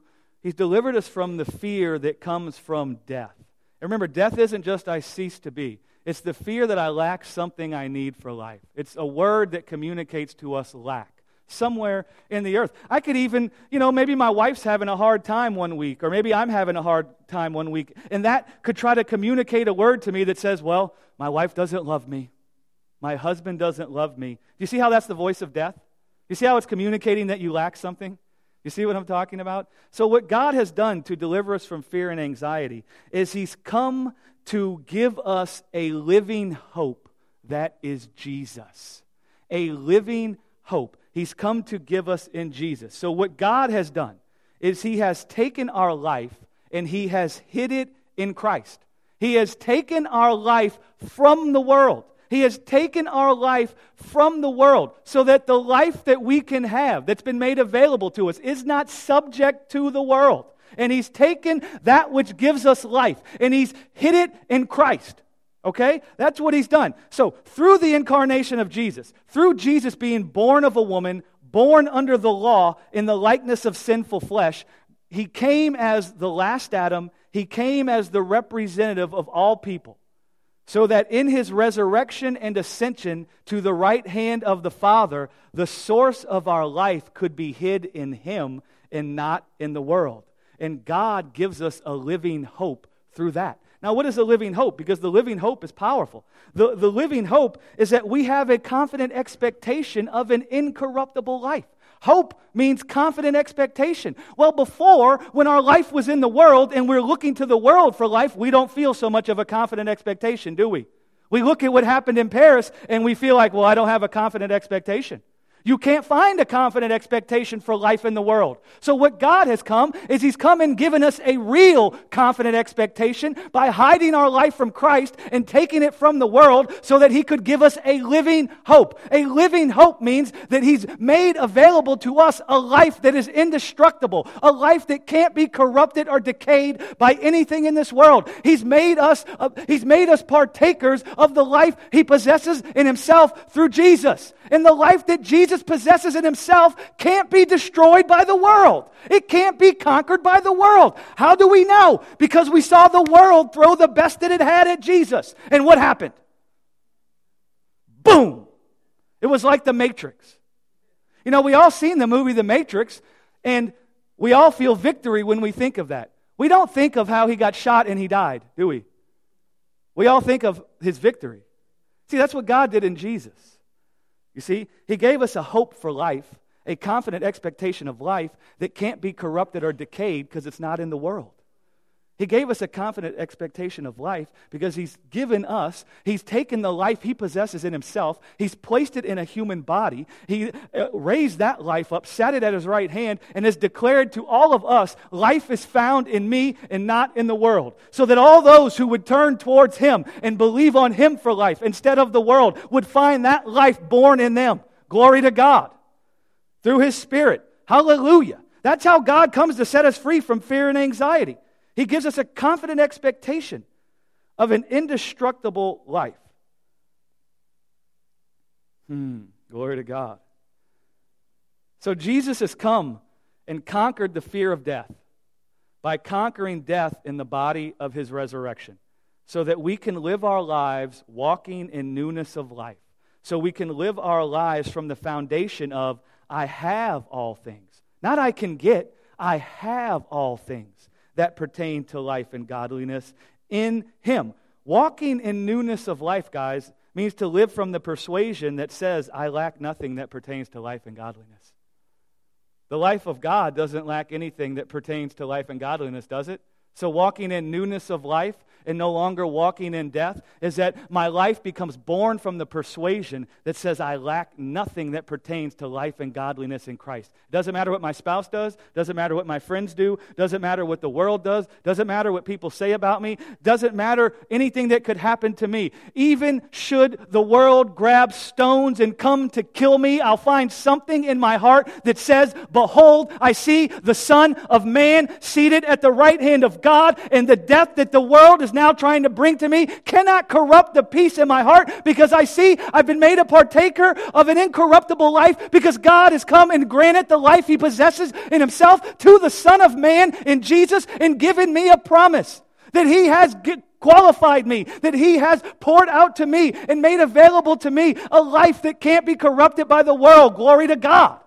from the fear that comes from death. And remember, death isn't just I cease to be. It's the fear that I lack something I need for life. It's a word that communicates to us lack somewhere in the earth. I could even, maybe my wife's having a hard time one week, or maybe I'm having a hard time one week, and that could try to communicate a word to me that says, well, my wife doesn't love me. My husband doesn't love me. Do you see how that's the voice of death? You see how it's communicating that you lack something? You see what I'm talking about? So what God has done to deliver us from fear and anxiety is He's come to give us a living hope that is Jesus. A living hope. He's come to give us in Jesus. So what God has done is He has taken our life and He has hid it in Christ. He has taken our life from the world. He has taken our life from the world so that the life that we can have, that's been made available to us, is not subject to the world. And He's taken that which gives us life, and He's hid it in Christ. Okay? That's what He's done. So, through the incarnation of Jesus, through Jesus being born of a woman, born under the law in the likeness of sinful flesh, He came as the last Adam. He came as the representative of all people, so that in His resurrection and ascension to the right hand of the Father, the source of our life could be hid in Him and not in the world. And God gives us a living hope through that. Now, what is a living hope? Because the living hope is powerful. The living hope is that we have a confident expectation of an incorruptible life. Hope means confident expectation. Well, before, when our life was in the world and we're looking to the world for life, we don't feel so much of a confident expectation, do we? We look at what happened in Paris and we feel like, well, I don't have a confident expectation. You can't find a confident expectation for life in the world. So what God has come is He's come and given us a real confident expectation by hiding our life from Christ and taking it from the world so that He could give us a living hope. A living hope means that He's made available to us a life that is indestructible, a life that can't be corrupted or decayed by anything in this world. He's made us partakers of the life He possesses in Himself through Jesus. And the life that Jesus possesses in Himself can't be destroyed by the world. It can't be conquered by the world. How do we know? Because we saw the world throw the best that it had at Jesus. And what happened? Boom! It was like the Matrix. You know, we all seen the movie The Matrix, and we all feel victory when we think of that. We don't think of how He got shot and He died, do we? We all think of His victory. See, that's what God did in Jesus. You see, He gave us a hope for life, a confident expectation of life that can't be corrupted or decayed because it's not in the world. He gave us a confident expectation of life because He's given us, He's taken the life He possesses in Himself, He's placed it in a human body, He raised that life up, sat it at His right hand, and has declared to all of us, life is found in me and not in the world. So that all those who would turn towards Him and believe on Him for life instead of the world would find that life born in them. Glory to God. Through His Spirit. Hallelujah. That's how God comes to set us free from fear and anxiety. He gives us a confident expectation of an indestructible life. Glory to God. So Jesus has come and conquered the fear of death by conquering death in the body of His resurrection so that we can live our lives walking in newness of life. So we can live our lives from the foundation of, I have all things. Not I can get, I have all things that pertain to life and godliness in Him. Walking in newness of life, guys, means to live from the persuasion that says, I lack nothing that pertains to life and godliness. The life of God doesn't lack anything that pertains to life and godliness, does it? So walking in newness of life and no longer walking in death is that my life becomes born from the persuasion that says I lack nothing that pertains to life and godliness in Christ. It doesn't matter what my spouse does, doesn't matter what my friends do, doesn't matter what the world does, doesn't matter what people say about me, doesn't matter anything that could happen to me. Even should the world grab stones and come to kill me, I'll find something in my heart that says, behold, I see the Son of Man seated at the right hand of God, and the death that the world is now trying to bring to me cannot corrupt the peace in my heart because I see I've been made a partaker of an incorruptible life because God has come and granted the life He possesses in Himself to the Son of Man in Jesus and given me a promise that He has qualified me, that He has poured out to me and made available to me a life that can't be corrupted by the world. Glory to God.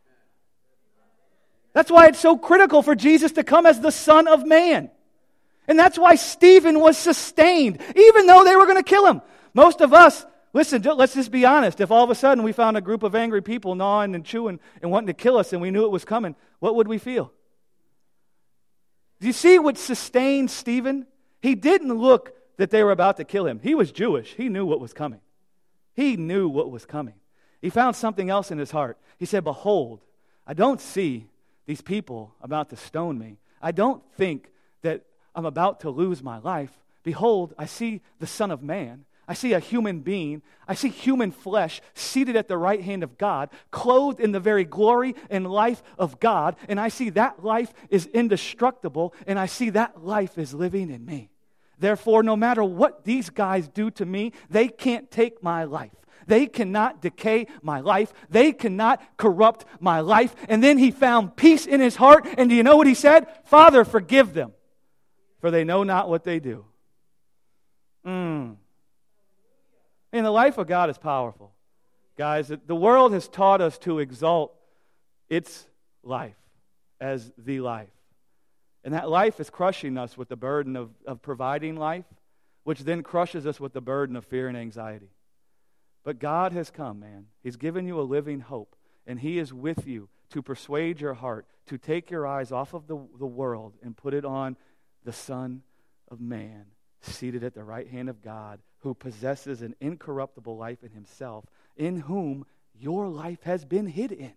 That's why it's so critical for Jesus to come as the Son of Man. And that's why Stephen was sustained, even though they were going to kill him. Most of us, listen, let's just be honest. If all of a sudden we found a group of angry people gnawing and chewing and wanting to kill us and we knew it was coming, what would we feel? Do you see what sustained Stephen? He didn't look that they were about to kill him. He was Jewish. He knew what was coming. He knew what was coming. He found something else in his heart. He said, behold, I don't see these people about to stone me. I don't think that I'm about to lose my life. Behold, I see the Son of Man. I see a human being. I see human flesh seated at the right hand of God, clothed in the very glory and life of God. And I see that life is indestructible, and I see that life is living in me. Therefore, no matter what these guys do to me, they can't take my life. They cannot decay my life. They cannot corrupt my life. And then he found peace in his heart. And do you know what he said? Father, forgive them, for they know not what they do. And the life of God is powerful. Guys, the world has taught us to exalt its life as the life. And that life is crushing us with the burden of providing life, which then crushes us with the burden of fear and anxiety. But God has come, man. He's given you a living hope, and He is with you to persuade your heart, to take your eyes off of the world and put it on the Son of Man, seated at the right hand of God, who possesses an incorruptible life in Himself, in whom your life has been hid in.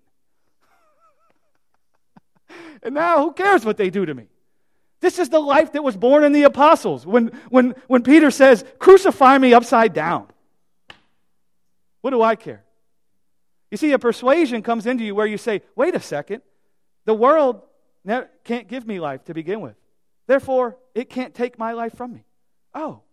And now, who cares what they do to me? This is the life that was born in the apostles. When Peter says, crucify me upside down. What do I care? You see, a persuasion comes into you where you say, wait a second, the world can't give me life to begin with. Therefore, it can't take my life from me. Oh,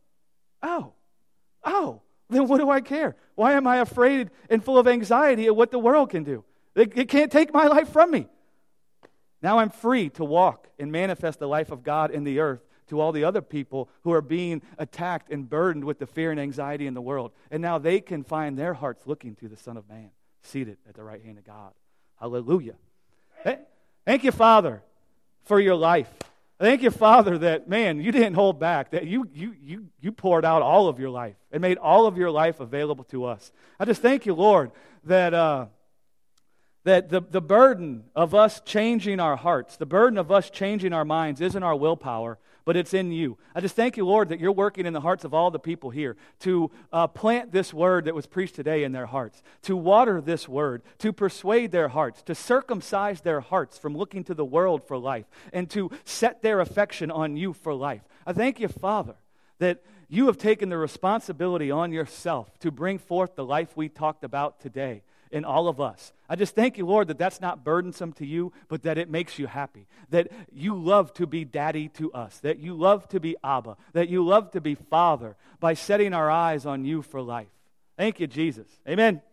then what do I care? Why am I afraid and full of anxiety at what the world can do? It can't take my life from me. Now I'm free to walk and manifest the life of God in the earth to all the other people who are being attacked and burdened with the fear and anxiety in the world. And now they can find their hearts looking to the Son of Man, seated at the right hand of God. Hallelujah. Thank you, Father, for your life. Thank you, Father, that, man, you didn't hold back, that you poured out all of your life and made all of your life available to us. I just thank you, Lord, that the burden of us changing our hearts, the burden of us changing our minds isn't our willpower, but it's in you. I just thank you, Lord, that you're working in the hearts of all the people here to plant this word that was preached today in their hearts, to water this word, to persuade their hearts, to circumcise their hearts from looking to the world for life, and to set their affection on you for life. I thank you, Father, that you have taken the responsibility on yourself to bring forth the life we talked about today in all of us. I just thank you, Lord, that that's not burdensome to you, but that it makes you happy, that you love to be daddy to us, that you love to be Abba, that you love to be Father by setting our eyes on you for life. Thank you, Jesus. Amen.